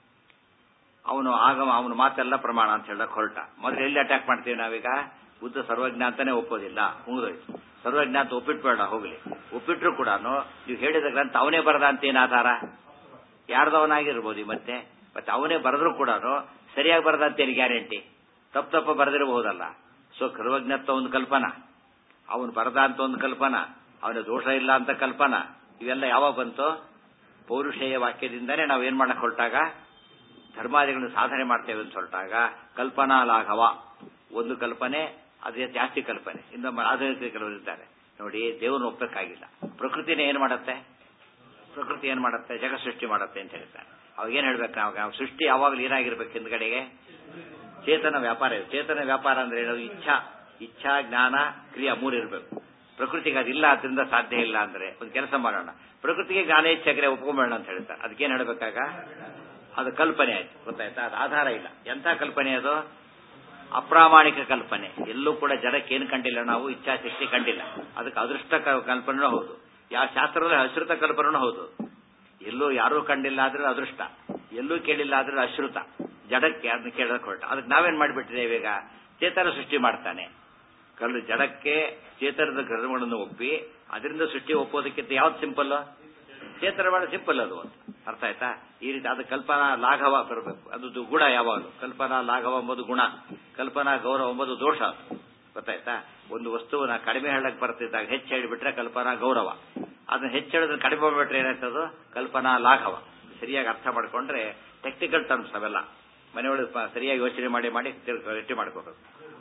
ಅವನು ಆಗಮ ಅವನ ಮಾತೆಲ್ಲ ಪ್ರಮಾಣ ಅಂತ ಹೇಳಕ್ ಹೊರಟ. ಮೊದಲು ಎಲ್ಲಿ ಅಟ್ಯಾಕ್ ಮಾಡ್ತೀವಿ ನಾವೀಗ, ಬುದ್ಧ ಸರ್ವಜ್ಞ ಅಂತಾನೆ ಒಪ್ಪೋದಿಲ್ಲ, ಮುಗಿದೋಯ್ತು. ಸರ್ವಜ್ಞ ಅಂತ ಒಪ್ಪಿಟ್ಬೇಡ, ಹೋಗ್ಲಿ ಒಪ್ಪಿಟ್ರು ಕೂಡ ನೀವು ಹೇಳಿದ ಗ್ರಂಥ ಅವನೇ ಬರದ ಅಂತ ಏನ್ ಆಧಾರ, ಯಾರ್ದವನಾಗಿರ್ಬೋದು ಮತ್ತೆ ಮತ್ತೆ ಅವನೇ ಬರೆದ್ರು ಕೂಡ ಸರಿಯಾಗಿ ಬರದ ಅಂತೇನು ಗ್ಯಾರಂಟಿ, ತಪ್ಪು ತಪ್ಪ ಬರೆದಿರಬಹುದಲ್ಲ. ಸೊ ಸರ್ವಜ್ಞತ್ವ ಒಂದು ಕಲ್ಪನಾ, ಅವನು ಬರದ ಅಂತ ಒಂದು ಕಲ್ಪನಾ, ಅವನ ದೋಷ ಇಲ್ಲ ಅಂತ ಕಲ್ಪನಾ, ಇವೆಲ್ಲ ಯಾವಾಗ ಬಂತು ಪೌರುಷೇಯ ವಾಕ್ಯದಿಂದನೇ ನಾವು ಏನ್ ಮಾಡಕ್ ಹೊರಟಾಗ ಧರ್ಮಾದಿಗಳನ್ನು ಸಾಧನೆ ಮಾಡ್ತೇವೆ ಅಂತ ಹೊರಟಾಗ ಕಲ್ಪನಾ ಲಾಘವ. ಒಂದು ಕಲ್ಪನೆ ಅದೇ ಜಾಸ್ತಿ ಕಲ್ಪನೆ. ಇನ್ನೊಬ್ಬ ಆಧುನಿಕ ಕೆಲವರು ಇದ್ದಾರೆ ನೋಡಿ, ದೇವರನ್ನು ಒಪ್ಪಬೇಕಾಗಿಲ್ಲ, ಪ್ರಕೃತಿನೇ ಏನ್ ಮಾಡುತ್ತೆ, ಪ್ರಕೃತಿ ಏನ್ ಮಾಡುತ್ತೆ, ಜಗತ್ ಸೃಷ್ಟಿ ಮಾಡುತ್ತೆ ಅಂತ ಹೇಳ್ತಾರೆ. ಅವಾಗ ಏನ್ ಹೇಳ್ಬೇಕು ನಾವು, ಸೃಷ್ಟಿ ಯಾವಾಗಲೂ ಏನಾಗಿರ್ಬೇಕು ಹಿಂದ್ಗಡೆಗೆ ಚೇತನ ವ್ಯಾಪಾರ ಇದೆ. ಚೇತನ ವ್ಯಾಪಾರ ಅಂದ್ರೆ ಏನದು, ಇಚ್ಛಾ ಇಚ್ಛಾ ಜ್ಞಾನ ಕ್ರಿಯಾ ಮೂರು ಇರಬೇಕು. ಪ್ರಕೃತಿಗೆ ಅದಿಲ್ಲ, ಅದರಿಂದ ಸಾಧ್ಯ ಇಲ್ಲ ಅಂದ್ರೆ ಒಂದು ಕೆಲಸ ಮಾಡೋಣ, ಪ್ರಕೃತಿಗೆ ಜ್ಞಾನ ಇಚ್ಛಾ ಕ್ರಿಯೆ ಒಪ್ಕೊಂಬೇಡ ಅಂತ ಹೇಳ್ತಾರೆ. ಅದಕ್ಕೇನ್ ಹೇಳ್ಬೇಕಾಗ ಅದು ಕಲ್ಪನೆ ಆಯ್ತು, ಗೊತ್ತಾಯ್ತಾ. ಅದು ಆಧಾರ ಇಲ್ಲ. ಎಂಥ ಕಲ್ಪನೆ ಅದು, ಅಪ್ರಾಮಾಣಿಕ ಕಲ್ಪನೆ. ಎಲ್ಲೂ ಕೂಡ ಜಡಕ್ಕೆ ಏನು ಕಂಡಿಲ್ಲ ನಾವು, ಇಚ್ಛಾಶಕ್ತಿ ಕಂಡಿಲ್ಲ. ಅದಕ್ಕೆ ಅದೃಷ್ಟ ಕಲ್ಪನೆನೂ ಹೌದು, ಯಾವ ಶಾಸ್ತ್ರದಲ್ಲಿ ಅಶ್ರುತ ಕಲ್ಪನೆನೂ ಹೌದು. ಎಲ್ಲೂ ಯಾರೂ ಕಂಡಿಲ್ಲ ಆದ್ರೆ ಅದೃಷ್ಟ, ಎಲ್ಲೂ ಕೇಳಿಲ್ಲ ಆದ್ರೆ ಅಶ್ರುತ. ಜಡಕ್ಕೆ ಅದನ್ನ ಕೇಳೋಕೆ ಹೊರಟ. ಅದಕ್ಕೆ ನಾವೇನ್ ಮಾಡಿಬಿಟ್ಟಿದ್ದೇವೆ ಈಗ, ಚೇತನ ಸೃಷ್ಟಿ ಮಾಡ್ತಾನೆ. ಕಲ್ಲು ಜಡಕ್ಕೆ ಚೇತನದ ಕರ್ಮಗಳನ್ನು ಒಪ್ಪಿ ಅದರಿಂದ ಸೃಷ್ಟಿ ಒಪ್ಪೋದಕ್ಕಿಂತ ಯಾವ್ದು ಸಿಂಪಲ್, ಚೇತನ ಮಾಡ ಸಿಂಪಲ್ ಅದು ಅಂತ ಅರ್ಥ ಆಯ್ತಾ. ಈ ರೀತಿ ಅದು ಕಲ್ಪನಾ ಲಾಘವ ಬರಬೇಕು. ಅದು ಗುಣ ಯಾವಾಗಲು. ಕಲ್ಪನಾ ಲಾಘವ ಎಂಬುದು ಗುಣ, ಕಲ್ಪನಾ ಗೌರವ ಎಂಬುದು ದೋಷ. ಗೊತ್ತಾಯ್ತಾ. ಒಂದು ವಸ್ತುವನ್ನ ಕಡಿಮೆ ಹೇಳಕ್ ಬರ್ತಿದ್ದಾಗ ಹೆಚ್ಚು ಹೇಳಿಬಿಟ್ರೆ ಕಲ್ಪನಾ ಗೌರವ, ಅದನ್ನ ಹೆಚ್ಚು ಹೇಳಿದ್ರೆ ಕಡಿಮೆ ಮಾಡ್ಬಿಟ್ರೆ ಏನಾಯ್ತದು ಕಲ್ಪನಾ ಲಾಘವ. ಸರಿಯಾಗಿ ಅರ್ಥ ಮಾಡ್ಕೊಂಡ್ರೆ ಟೆಕ್ನಿಕಲ್ ಟರ್ಮ್ಸ್ ಅವೆಲ್ಲ ಮನೆಯೊಳಗೆ ಸರಿಯಾಗಿ ಯೋಚನೆ ಮಾಡಿ ಮಾಡಿ ಗಟ್ಟಿ ಮಾಡ್ಕೋಬೇಕು.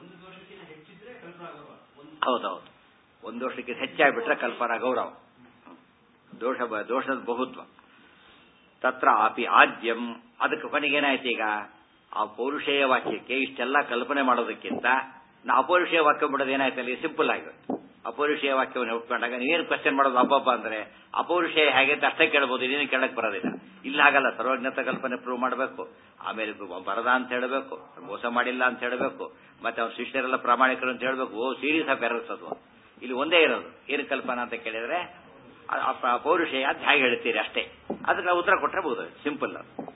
ಹೌದೌದು, ಒಂದು ವರ್ಷಕ್ಕೆ ಹೆಚ್ಚಾಗ್ಬಿಟ್ರೆ ಕಲ್ಪನಾ ಗೌರವ, ದೋಷ ದೋಷದ ಬಹುತ್ವ. ತತ್ರ ಆಪಿ ಆದ್ಯಂ. ಅದಕ್ಕೆ ಕೊನೆಗೆ ಏನಾಯ್ತು ಈಗ, ಆ ಪೌರುಷೇಯ ವಾಕ್ಯಕ್ಕೆ ಇಷ್ಟೆಲ್ಲ ಕಲ್ಪನೆ ಮಾಡೋದಕ್ಕಿಂತ ನಾ ಅಪೌರುಷೇಯ ವಾಕ್ಯ ಬಿಡೋದು ಏನಾಯ್ತು ಅಲ್ಲಿ ಸಿಂಪಲ್ ಆಗಿರುತ್ತೆ. ಅಪೌರುಷೇಯ ವಾಕ್ಯವನ್ನು ಒಪ್ಕೊಂಡಾಗ ನೀವೇನು ಕ್ವಶನ್ ಮಾಡೋದು, ಅಬ್ಬಬ್ಬ ಅಂದ್ರೆ ಅಪೌರುಷೇಯ ಹೇಗೆ ಅಂತ ಅಷ್ಟೇ ಕೇಳಬಹುದು, ನೀನು ಕೇಳಕ್ ಬರೋದಿಲ್ಲ. ಇಲ್ಲ ಹಾಗಲ್ಲ, ಸರ್ವಜ್ಞತ ಕಲ್ಪನೆ ಪ್ರೂವ್ ಮಾಡಬೇಕು, ಆಮೇಲೆ ಬರದ ಅಂತ ಹೇಳಬೇಕು, ಮೋಸ ಮಾಡಿಲ್ಲ ಅಂತ ಹೇಳಬೇಕು, ಮತ್ತೆ ಅವ್ರ ಶಿಷ್ಯರೆಲ್ಲ ಪ್ರಾಮಾಣಿಕರು ಅಂತ ಹೇಳಬೇಕು. ಓ ಸೀರೀಸ್ ಆಫ್ ಎರರ್ಸ್ ಅದು. ಇಲ್ಲಿ ಒಂದೇ ಇರೋದು ಏನು ಕಲ್ಪನಾ ಅಂತ ಕೇಳಿದ್ರೆ ಪೌರುಷೇಯ ಅಂತ ಹೇಗೆ ಹೇಳ್ತೀರಿ ಅಷ್ಟೇ. ಅದಕ್ಕೆ ನಾವು ಉತ್ತರ ಕೊಟ್ಟರೆ ಬಹುದು, ಸಿಂಪಲ್.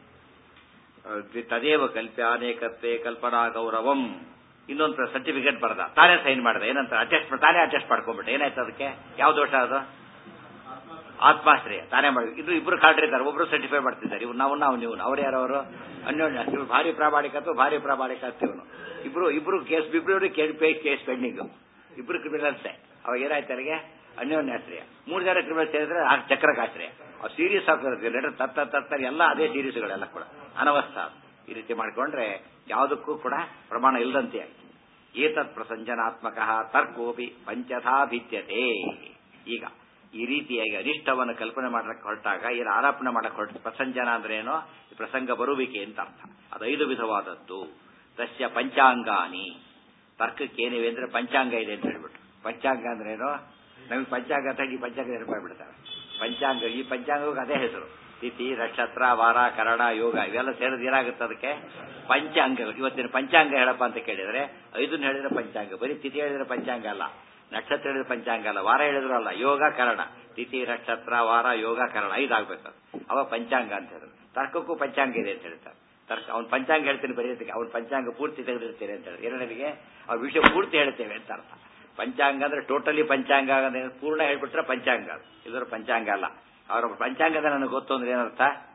ತದೇವ ಕಲ್ಪ್ಯ ಅನೇಕತ್ವೇ ಕಲ್ಪನಾ ಗೌರವಂ. ಇನ್ನೊಂದು ಸರ್ಟಿಫಿಕೇಟ್ ಬರದ, ತಾನೇ ಸೈನ್ ಮಾಡಿದ, ಏನಂತ ಅಟೆಸ್ಟ್ ತಾನೇ ಅಟೆಸ್ಟ್ ಮಾಡ್ಕೊಂಡ್ಬಿಟ್ಟೆ. ಏನಾಯ್ತು ಅದಕ್ಕೆ, ಯಾವ ದೋಷ ಅದು, ಆತ್ಮಾಶ್ರಯ ತಾನೇ ಮಾಡಿ. ಇದು ಇಬ್ರು ಕಾಡ್ರಿದ್ದಾರೆ, ಒಬ್ರು ಸರ್ಟಿಫೈ ಮಾಡ್ತಿದ್ದಾರೆ, ಇವ್ರು ನಾವು ನಾವು ನೀವು ಅವ್ರು ಯಾರವರು ಅನ್ಯೋನ್ಯ, ಇವ್ರು ಭಾರಿ ಪ್ರಾಮಾಣಿಕತ್ವ ಭಾರಿ ಪ್ರಾಮಾಣಿಕತ್ವ ಇವನು. ಇಬ್ರು ಇಬ್ರು ಕೇಸ್ ಇಬ್ರು ಕೇಸ್ ಪೆಂಡಿಂಗ್, ಇಬ್ರು ಕ್ರಿಮಿನಲ್ಸೆ. ಅವಾಗ ಏನಾಯ್ತು ಅಲ್ಲಿಗೆ ಅನ್ಯೋನ್ಯಾಶ್ರಯ. ಮೂರು ಜನ ಕ್ರಿಮಿನಲ್ ಸೇರಿದ್ರೆ ಆ ಚಕ್ರಕಾಶ್ರಯ. ಆ ಸೀರೀಸ್ ಆಫ್ ಲೆಟರ್ ತತ್ತ ತತ್ತ ಎಲ್ಲ ಅದೇ ಸೀರೀಸ್ಗಳೆಲ್ಲ ಕೂಡ ಅನವಸ್ಥಾ. ಈ ರೀತಿ ಮಾಡ್ಕೊಂಡ್ರೆ ಯಾವುದಕ್ಕೂ ಕೂಡ ಪ್ರಮಾಣ ಇಲ್ಲದಂತೆ ಆಯ್ತು. ಏತತ್ ಪ್ರಸಂಜನಾತ್ಮಕ ತರ್ಕೋಪಿ ಪಂಚಥಾ ಭಿದ್ಯತೆ. ಈಗ ಈ ರೀತಿಯಾಗಿ ಅನಿಷ್ಟವನ್ನು ಕಲ್ಪನೆ ಮಾಡಕ್ಕೆ ಹೊರಟಾಗ ಏನು ಆರೋಪಣೆ ಮಾಡಕ್ಕೆ ಹೊರಟ, ಪ್ರಸಂಜನ ಅಂದ್ರೆ ಏನೋ ಪ್ರಸಂಗ ಬರುವಿಕೆ ಅಂತ ಅರ್ಥ. ಅದು ಐದು ವಿಧವಾದದ್ದು. ತಸ್ಯ ಪಂಚಾಂಗಾನಿ. ತರ್ಕಕ್ಕೆ ಏನಿವೆ ಅಂದ್ರೆ ಪಂಚಾಂಗ ಇದೆ ಅಂತ ಹೇಳ್ಬಿಟ್ಟು. ಪಂಚಾಂಗ ಅಂದ್ರೆ ಏನೋ, ನಮಗೆ ಪಂಚಾಂಗ ಅಂತ ಈ ಪಂಚಾಂಗ ನೆನಪಾಗ್ಬಿಡ್ತಾರೆ. ಪಂಚಾಂಗ, ಈ ಪಂಚಾಂಗಕ್ಕೆ ಅದೇ ಹೆಸರು. ತಿಥಿ, ನಕ್ಷತ್ರ, ವಾರ, ಕರಣ, ಯೋಗ ಇವೆಲ್ಲ ಸೇರಿದ ಏನಾಗುತ್ತೆ ಅದಕ್ಕೆ ಪಂಚಾಂಗಗಳು. ಇವತ್ತಿನ ಪಂಚಾಂಗ ಹೇಳಪ್ಪ ಅಂತ ಕೇಳಿದ್ರೆ ಐದನ್ನ ಹೇಳಿದ್ರೆ ಪಂಚಾಂಗ. ಬರೀ ತಿಥಿ ಹೇಳಿದ್ರೆ ಪಂಚಾಂಗ ಅಲ್ಲ, ನಕ್ಷತ್ರ ಹೇಳಿದ್ರೆ ಪಂಚಾಂಗ ಅಲ್ಲ, ವಾರ ಹೇಳಿದ್ರು ಅಲ್ಲ, ಯೋಗ ಕರಣ. ತಿಥಿ, ನಕ್ಷತ್ರ, ವಾರ, ಯೋಗ, ಕರಣ ಐದಾಗಬೇಕು. ಅವ ಪಂಚಾಂಗ ಅಂತ ಹೇಳಿದ್ರು. ತರ್ಕಕ್ಕೂ ಪಂಚಾಂಗ ಇದೆ ಅಂತ ಹೇಳ್ತಾರೆ. ತರ್ಕ ಅವ್ನು ಪಂಚಾಂಗ ಹೇಳ್ತೀನಿ ಬರೆಯೋದಕ್ಕೆ, ಅವ್ನು ಪಂಚಾಂಗ ಪೂರ್ತಿ ತೆಗೆದಿರ್ತೇನೆ ಅಂತ ಹೇಳಿ ಎರಡನಿಗೆ ಅವ್ರ ವಿಷಯ ಪೂರ್ತಿ ಹೇಳ್ತೇವೆ ಅಂತ ಅರ್ಥ. ಪಂಚಾಂಗ ಅಂದ್ರೆ ಟೋಟಲಿ ಪಂಚಾಂಗ ಪೂರ್ಣ ಹೇಳ್ಬಿಟ್ರೆ ಪಂಚಾಂಗ, ಇದರ ಪಂಚಾಂಗ ಅಲ್ಲ. ಅವ್ರ ಪಂಚಾಂಗದ ನನಗೆ ಗೊತ್ತು ಅಂದ್ರೆ ಏನರ್ಥ,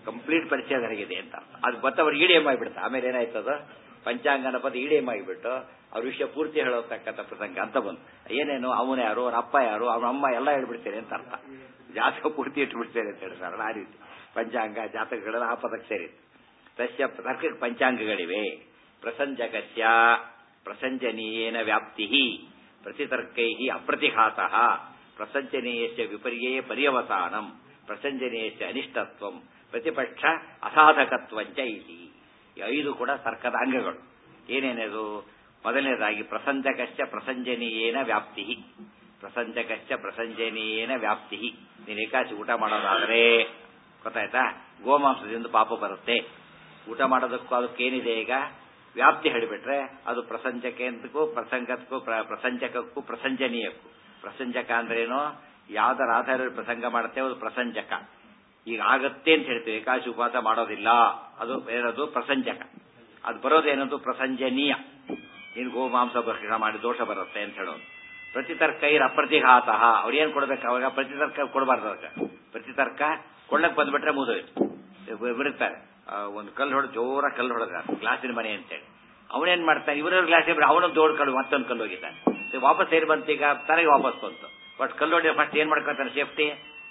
ಕಂಪ್ಲೀಟ್ ಪರಿಚಯ ನನಗಿದೆ ಅಂತ ಅದು ಬತ್ತವರು ಇಡಿಎಂ ಆಗಿಬಿಡ್ತಾರೆ. ಆಮೇಲೆ ಏನಾಯ್ತದ ಪಂಚಾಂಗನ ಪದ ಇಡಿಎಂ ಆಗಿಬಿಟ್ಟು ಅವ್ರ ವಿಷಯ ಪೂರ್ತಿ ಹೇಳೋತಕ್ಕಂಥ ಪ್ರಸಂಗ ಅಂತ ಬಂತು. ಏನೇನು ಅವನ ಯಾರು, ಅವ್ರ ಅಪ್ಪ ಯಾರು, ಅವ್ರ ಅಮ್ಮ ಎಲ್ಲ ಹೇಳ್ಬಿಡ್ತೇನೆ ಅಂತ ಅರ್ಥ. ಜಾತಕ ಪೂರ್ತಿ ಇಟ್ಬಿಡ್ತೇನೆ ಅಂತ ಹೇಳ್ತಾರೆ. ಆ ರೀತಿ ಪಂಚಾಂಗ ಜಾತಕಗಳೆಲ್ಲ ಆ ಪದಕ್ಕೆ ಸೇರಿತ್ತು. ತಸ್ಯ ತರ್ಕಕ್ಕೆ ಪಂಚಾಂಗಗಳಿವೆ. ಪ್ರಸಂಜಕಸ್ಯ ಪ್ರಸಂಜನೀಯೇನ ವ್ಯಾಪ್ತಿ ಪ್ರತಿತರ್ಕೈ ಅಪ್ರತಿಘಾತಃ ಪ್ರಸಂಜನೀಯಸ್ಯ ವಿಪರ್ಯೇ ಪರ್ಯವಸಾನಂ ಪ್ರಸಂಜನೀಯಸ್ಯ ಅನಿಷ್ಟತ್ವಂ ಪ್ರತಿಪಕ್ಷ ಅಸಾಧಕತ್ವಂಚ ಇತಿ. ಐದು ಕೂಡ ತರ್ಕದ ಅಂಗಗಳು. ಏನೇನದು? ಮೊದಲನೇದಾಗಿ ಪ್ರಸಂಜಕಸ್ಯ ಪ್ರಸಂಜನೀಯೇನ ವ್ಯಾಪ್ತಿ. ಪ್ರಸಂಜಕಸ್ಯ ಪ್ರಸಂಜನೀಯೇನ ವ್ಯಾಪ್ತಿ. ನೀನು ಏಕಾಸಿ ಊಟ ಮಾಡೋದಾದರೆ ಗೊತ್ತಾಯ್ತಾ, ಗೋಮಾಂಸದಿಂದ ಪಾಪ ಬರುತ್ತೆ. ಊಟ ಮಾಡೋದಕ್ಕೂ ಅದಕ್ಕೇನಿದೆ ಈಗ ವ್ಯಾಪ್ತಿ ಹೇಳಿಬಿಟ್ರೆ ಅದು ಪ್ರಸಂಜಕಕ್ಕೂ ಪ್ರಸಂಗಕ್ಕೂ ಪ್ರಸಂಜಕಕ್ಕೂ ಪ್ರಸಂಜನೀಯಕ್ಕೂ. ಪ್ರಸಂಜಕ ಅಂದ್ರೇನು? ಯಾವ್ದರ ಆಧಾರ ಪ್ರಸಂಗ ಮಾಡುತ್ತೇವೆ ಅದು ಪ್ರಸಂಜಕ. ಈಗ ಆಗತ್ತೆ ಅಂತ ಹೇಳ್ತೀವಿ, ಏಕಾಶಿ ಉಪವಾಸ ಮಾಡೋದಿಲ್ಲ, ಅದು ಏನದು ಪ್ರಸಂಜಕ. ಅದು ಬರೋದೇನದು ಪ್ರಸಂಜನೀಯ. ನೀನು ಗೋಮಾಂಸ ಭಕ್ಷಣ ಮಾಡಿ ದೋಷ ಬರುತ್ತೆ ಅಂತ ಹೇಳೋದು. ಪ್ರತಿತರ್ಕೈರ್ ಅಪ್ರತಿಘಾತ. ಅವ್ರು ಏನ್ ಕೊಡ್ಬೇಕು ಅವಾಗ? ಪ್ರತಿತರ್ಕ ಕೊಡಬಾರ್ದು. ಅವಾಗ ಪ್ರತಿತರ್ಕ ಕೊಳ್ಳಕ್ ಬಂದ್ಬಿಟ್ರೆ ಮುಗಿದೋಯ್ತು. ಬರುತ್ತಾರೆ ಒಂದು ಕಲ್ಲು ಹೊಡೆದು ಜೋರ ಕಲ್ಲು ಹೊಡೆದ ಗ್ಲಾಸಿನ ಮನೆ ಅಂತೇಳಿ ಅವನೇನ್ ಮಾಡ್ತಾನೆ, ಇವರ ಗ್ಲಾಸ್ ಅವನೊಂದು ದೊಡ್ಡ ಕಲ್ಲು ಮತ್ತೊಂದು ಕಲ್ಲು ಹೋಗಿದ್ದಾನೆ. ವಾಪಸ್ ಸೇರಿ ಬಂತು, ಈಗ ತನಗೆ ವಾಪಸ್ ಬಂತು. ಬಟ್ ಕಲ್ಲು ಹೊಡಿ ಫಸ್ಟ್ ಏನ್ ಮಾಡ್ಕೊತಾನೆ, ಸೇಫ್ಟಿ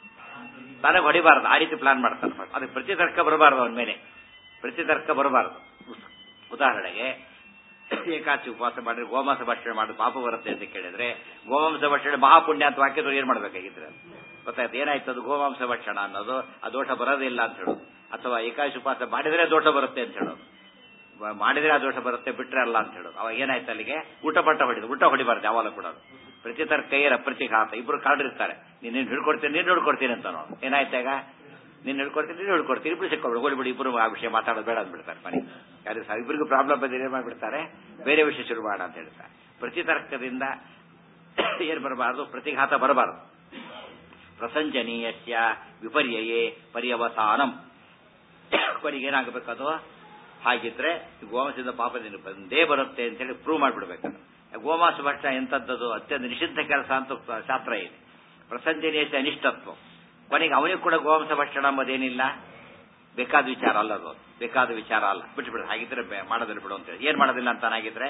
ತನಗೆ ಹೊಡಿಬಾರ್ದು. ಆ ರೀತಿ ಪ್ಲಾನ್ ಮಾಡ್ತಾನೆ. ಅದಕ್ಕೆ ಪ್ರತಿತರ್ಕ ಬರಬಾರ್ದು, ಅವನ ಮೇಲೆ ಪ್ರತಿತರ್ಕ ಬರಬಾರ್ದು. ಉದಾಹರಣೆಗೆ ಏಕಾಚಿ ಉಪವಾಸ ಮಾಡಿದ್ರೆ ಗೋಮಾಂಸ ಭಕ್ಷಣೆ ಮಾಡೋದು ಪಾಪ ಬರುತ್ತೆ ಅಂತ ಕೇಳಿದ್ರೆ ಗೋಮಾಂಸ ಭಕ್ಷಣೆ ಮಹಾಪುಣ್ಯ ಅಂತ ವಾಕ್ಯದ್ರು ಏನ್ ಮಾಡ್ಬೇಕಾಗಿದ್ರೆ ಗೊತ್ತಾಯ್ತು. ಏನಾಯ್ತು ಅದು ಗೋಮಾಂಸ ಭಕ್ಷಣ ಅನ್ನೋದು ಆ ದೋಷ ಬರೋದಿಲ್ಲ ಅಂತ ಹೇಳೋದು. ಅಥವಾ ಏಕಾಶಿ ಉಪವಾಸ ಮಾಡಿದ್ರೆ ದೋಷ ಬರುತ್ತೆ ಅಂತ ಹೇಳೋದು. ಮಾಡಿದ್ರೆ ಆ ದೋಷ ಬರುತ್ತೆ, ಬಿಟ್ರೆ ಅಲ್ಲ ಅಂತ ಹೇಳೋದು. ಅವಾಗ ಏನಾಯ್ತು ಅಲ್ಲಿಗೆ ಊಟ ಪಟ್ಟ ಹೊಡಿದು ಊಟ ಹೊಡಿಬಾರ್ದು ಯಾವಾಗ ಕೂಡ. ಪ್ರತಿತರ್ಕೈರ ಅಪ್ರತಿಘಾತ. ಇಬ್ರು ಕಾಡಿರ್ತಾರೆ, ನೀನು ಹಿಡ್ಕೊಡ್ತೀನಿ ನೀನು ಹಿಡ್ಕೊಡ್ತೀನಿ ಅಂತ ನೋಡು. ಏನಾಯ್ತು ಈಗ ನೀನು ಹಿಡ್ಕೊಡ್ತೀನಿ ನೀನು ಹಿಡ್ಕೊಡ್ತೀನಿ ಇಬ್ರು ಸಿಕ್ಕೊಬಿಡು, ಹೋಗ್ಬಿಡಿ ಇಬ್ರು ಆ ವಿಷಯ ಮಾತಾಡೋದು ಬೇಡ ಅಂದ್ಬಿಡ್ತಾರೆ ಮನೆ. ಯಾರು ಇಬ್ಬರಿಗೂ ಪ್ರಾಬ್ಲಮ್ ಬಂದಿದೆ ಏನ್ ಮಾಡ್ಬಿಡ್ತಾರೆ, ಬೇರೆ ವಿಷಯ ಶುರು ಮಾಡ ಅಂತ ಹೇಳ್ತಾರೆ. ಪ್ರತಿತರ್ಕದಿಂದ ಏನ್ ಬರಬಾರದು, ಪ್ರತಿಘಾತ ಬರಬಾರದು. ಪ್ರಸಂಜನೀಯಸ್ಯ ವಿಪರ್ಯಯೇ ಪರ್ಯವಸಾನಂ. ಕೊನೆಗೆ ಏನಾಗಬೇಕದು? ಹಾಗಿದ್ರೆ ಗೋಮಾಂಸದಿಂದ ಪಾಪದಿಂದ ಬಂದೇ ಬರುತ್ತೆ ಅಂತ ಹೇಳಿ ಪ್ರೂವ್ ಮಾಡಿಬಿಡ್ಬೇಕು. ಗೋಮಾಂಸ ಭಕ್ಷಣ ಎಂತದ್ದು ಅತ್ಯಂತ ನಿಷಿದ್ಧ ಕೆಲಸ ಅಂತ ಶಾಸ್ತ್ರ ಇದೆ. ಪ್ರಸಂಜನೀಯಸ್ಯ ಅನಿಷ್ಟತ್ವ. ಕೊನೆಗೆ ಅವನಿಗೆ ಕೂಡ ಗೋಮಾಂಸ ಭಕ್ಷಣ ಅಂಬೋದೇನಿಲ್ಲ, ಬೇಕಾದ ವಿಚಾರ ಅಲ್ಲ, ಅದು ಬೇಕಾದ ವಿಚಾರ ಅಲ್ಲ, ಬಿಟ್ಬಿಡ. ಹಾಗಿದ್ರೆ ಮಾಡೋದಿಲ್ಲ ಬಿಡು ಅಂತೇಳಿ. ಏನ್ ಮಾಡೋದಿಲ್ಲ ಅಂತಾನಾಗಿದ್ರೆ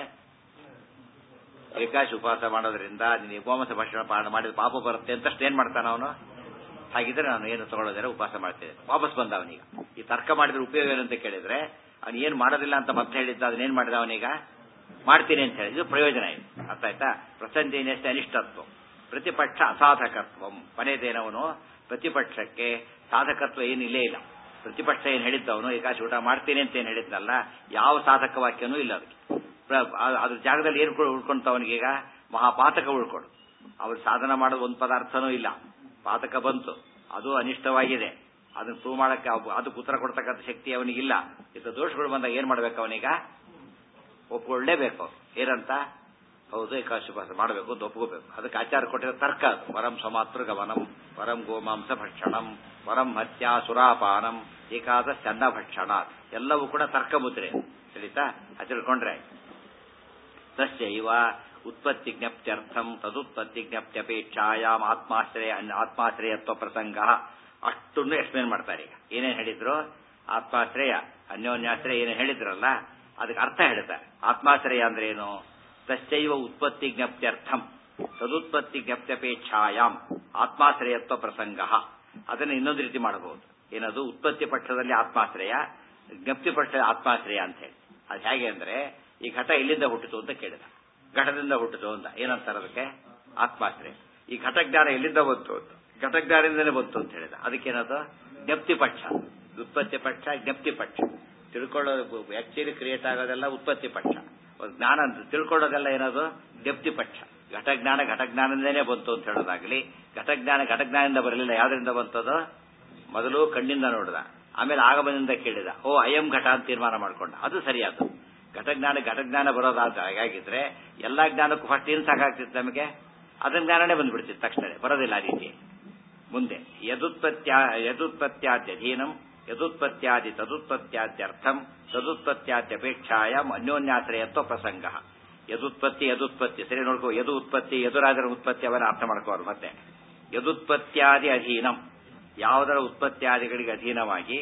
ಏಕಾಶಿ ಉಪವಾಸ ಮಾಡೋದ್ರಿಂದ ನೀನು ಗೋಮಾಂಸ ಭಕ್ಷಣ ಮಾಡಿದ ಪಾಪ ಬರುತ್ತೆ ಅಂತಷ್ಟು ಏನ್ ಮಾಡ್ತಾನ ಅವನು. ಹಾಗಿದ್ರೆ ನಾನು ಏನು ತಗೊಳ್ಳೋದಿಲ್ಲ, ಉಪವಾಸ ಮಾಡ್ತೇನೆ. ವಾಪಸ್ ಬಂದ ಅವನೀಗ. ಈ ತರ್ಕ ಮಾಡಿದ್ರೆ ಉಪಯೋಗ ಏನಂತ ಕೇಳಿದ್ರೆ ಅವನು ಏನ್ ಮಾಡೋದಿಲ್ಲ ಅಂತ ಮತ್ತೆ ಹೇಳಿದ್ದ, ಅದನ್ನೇನ್ ಮಾಡಿದ ಅವನೀಗ ಮಾಡ್ತೀನಿ ಅಂತ ಹೇಳಿ. ಇದು ಪ್ರಯೋಜನ ಇದೆ, ಅರ್ಥ ಆಯ್ತಾ. ಪ್ರಸಂಜನೀಯಸ್ಯ ಅನಿಷ್ಟತ್ವ ಪ್ರತಿಪಕ್ಷ ಅಸಾಧಕತ್ವ. ಕೊನೆದೇನವನು ಪ್ರತಿಪಕ್ಷಕ್ಕೆ ಸಾಧಕತ್ವ ಏನಿಲ್ಲೇ ಇಲ್ಲ. ಪ್ರತಿಪಕ್ಷ ಏನ್ ಹೇಳಿದ್ದವನು ಏಕಾಶಿ ಊಟ ಮಾಡ್ತೀನಿ ಅಂತ ಏನ್ ಹೇಳಿದ್ನಲ್ಲ, ಯಾವ ಸಾಧಕ ವಾಕ್ಯನೂ ಇಲ್ಲ ಅದಕ್ಕೆ. ಅದ್ರ ಜಾಗದಲ್ಲಿ ಏನು ಉಳ್ಕೊಂತ ಅವನಿಗೀಗ ಮಹಾಪಾತಕ ಉಳ್ಕೊಡು. ಅವ್ರು ಸಾಧನ ಮಾಡೋದು ಒಂದು ಪದಾರ್ಥನೂ ಇಲ್ಲ, ಪಾತಕ ಬಂತು, ಅದು ಅನಿಷ್ಟವಾಗಿದೆ. ಅದನ್ನ ಪ್ರೂವ್ ಮಾಡಕ್ಕೆ ಅದಕ್ಕೆ ಉತ್ತರ ಕೊಡ್ತಕ್ಕಂಥ ಶಕ್ತಿ ಅವನಿಗಿಲ್ಲ. ಇಂಥ ದೋಷಗಳು ಬಂದಾಗ ಏನ್ ಮಾಡ್ಬೇಕು ಅವನೀಗ? ಒಪ್ಕೊಳ್ಳೇಬೇಕು. ಏನಂತ? ಹೌದು ಏಕಾಶಿ ಉಪವಾಸ ಮಾಡಬೇಕು ಅಂತ ಒಪ್ಕೋಬೇಕು. ಅದಕ್ಕೆ ಆಚಾರ ಕೊಟ್ಟಿರೋ ತರ್ಕ ಅದು. ವರಂ ಸ್ವಮಾತೃ ಗಮನಂ, ವರಂ ಗೋಮಾಂಸ ಭಕ್ಷಣಂ, ವರಂ ಹತ್ಯಾ ಸುರಾಪಾನಂ, ಏಕಾದಶ ಚನ್ನ ಭಕ್ಷಣ, ಎಲ್ಲವೂ ಕೂಡ ತರ್ಕ ಮುದ್ರೆ. ತಿಳಿತಾ? ಅದು ತಿಳ್ಕೊಂಡ್ರೆ ತಸ್ಯೈವ ಉತ್ಪತ್ತಿ ಜ್ಞಪ್ತ್ಯರ್ಥಂ ತದುತ್ಪತ್ತಿ ಜ್ಞಪ್ತ್ಯಪೇಕ್ಷಾಯಾಮ್ ಆತ್ಮಾಶ್ರಯ ಆತ್ಮಾಶ್ರಯತ್ವ ಪ್ರಸಂಗ. ಅಷ್ಟನ್ನು ಎಕ್ಸ್ಪ್ಲೇನ್ ಮಾಡ್ತಾರೆ. ಈಗ ಏನೇನು ಹೇಳಿದ್ರು, ಆತ್ಮಾಶ್ರಯ ಅನ್ಯೋನ್ಯಾಶ್ರಯ ಏನೇನು ಹೇಳಿದ್ರಲ್ಲ ಅದಕ್ಕೆ ಅರ್ಥ ಹೇಳ್ತಾರೆ. ಆತ್ಮಾಶ್ರಯ ಅಂದ್ರೆ ಏನು? ತಶ್ಚೈವ ಉತ್ಪತ್ತಿ ಜ್ಞಪ್ತ್ಯರ್ಥಂ ತದುತ್ಪತ್ತಿ ಜ್ಞಪ್ತ್ಯಪೇಕ್ಷಾಯಾಮ್ ಆತ್ಮಾಶ್ರಯತ್ವ ಪ್ರಸಂಗ. ಅದನ್ನು ಇನ್ನೊಂದು ರೀತಿ ಮಾಡಬಹುದು. ಏನದು? ಉತ್ಪತ್ತಿ ಪಕ್ಷದಲ್ಲಿ ಆತ್ಮಾಶ್ರಯ, ಜ್ಞಪ್ತಿ ಪಕ್ಷದ ಆತ್ಮಾಶ್ರಯ ಅಂತ ಹೇಳಿ. ಅದು ಹೇಗೆ ಅಂದ್ರೆ, ಈ ಘಟ ಎಲ್ಲಿಂದ ಹುಟ್ಟಿತು ಅಂತ ಕೇಳಿದ. ಘಟದಿಂದ ಹುಟ್ಟಿತು ಅಂತ ಏನಂತಾರೆ ಅದಕ್ಕೆ? ಆತ್ಮಾಶ್ರಯ. ಈ ಘಟಜ್ಞಾನ ಎಲ್ಲಿಂದ ಬಂತು ಅಂತ, ಘಟಜ್ಞಾನದಿಂದಲೇ ಬಂತು ಅಂತ ಹೇಳಿದ. ಅದಕ್ಕೇನದು? ಜ್ಞಪ್ತಿ ಪಕ್ಷ. ಉತ್ಪತ್ತಿ ಪಕ್ಷ, ಜ್ಞಪ್ತಿ ಪಕ್ಷ. ತಿಳ್ಕೊಳ್ಳೋದು ಆಕ್ಚುಲಿ ಕ್ರಿಯೇಟ್ ಆಗೋದೆಲ್ಲ ಉತ್ಪತ್ತಿ ಪಕ್ಷ. ಜ್ಞಾನ ತಿಳ್ಕೊಳ್ಳೋದೆಲ್ಲ ಏನದು? ಜ್ಞಪ್ತಿ ಪಕ್ಷ. ಘಟಜ್ಞಾನ ಘಟಜ್ಞಾನದಿಂದನೇ ಬಂತು ಅಂತ ಹೇಳೋದಾಗ್ಲಿ, ಘಟಜ್ಞಾನ ಘಟಜ್ಞಾನದಿಂದ ಬರಲಿಲ್ಲ. ಯಾವ್ದರಿಂದ ಬಂತದು? ಮೊದಲು ಕಣ್ಣಿಂದ ನೋಡಿದ, ಆಮೇಲೆ ಆಗಮನದಿಂದ ಕೇಳಿದ, ಓ ಅಯಂ ಘಟ ಅಂತ ತೀರ್ಮಾನ ಮಾಡ್ಕೊಂಡ. ಅದು ಸರಿಯಾದ ಘಟಜ್ಞಾನ. ಘಟಜ್ಞಾನ ಬರೋದಾದ ಹಾಗಾಗಿದ್ರೆ ಎಲ್ಲಾ ಜ್ಞಾನಕ್ಕೂ ಫಸ್ಟ್ ಏನ್ ಸಾಕಾಗ್ತಿತ್ತು ನಮಗೆ? ಅದನ್ನ ಜ್ಞಾನನೇ ಬಂದ್ಬಿಡ್ತಿತ್ತು ತಕ್ಷಣ. ಬರೋದಿಲ್ಲ ಆ ರೀತಿ. ಮುಂದೆ ಯದುತ್ಪತ್ಯ ಯದುತ್ಪತ್ಯಾದ್ಯಧೀನಂ ಯದುತ್ಪತ್ಯಾದಿ ತದುತ್ಪತ್ಯಾದ್ಯರ್ಥಂ ತದುತ್ಪತ್ಯಾದ್ಯಪೇಕ್ಷಾಯಾಮ್ ಅನ್ಯೋನ್ಯಾಶ್ರಯತ್ವ ಪ್ರಸಂಗ. ಯದುತ್ಪತ್ತಿ ಯದುತ್ಪತ್ತಿ ಸರಿ ನೋಡ್ಕೋ. ಯದು ಉತ್ಪತ್ತಿ ಯದುರಾದರ ಉತ್ಪತ್ತಿ ಅವನ್ನ ಅರ್ಥ ಮಾಡ್ಕೋರು. ಮತ್ತೆ ಯದುತ್ಪತ್ಯಾದಿ ಅಧೀನಂ, ಯಾವುದರ ಉತ್ಪತ್ಯಾದಿಗಳಿಗೆ ಅಧೀನವಾಗಿ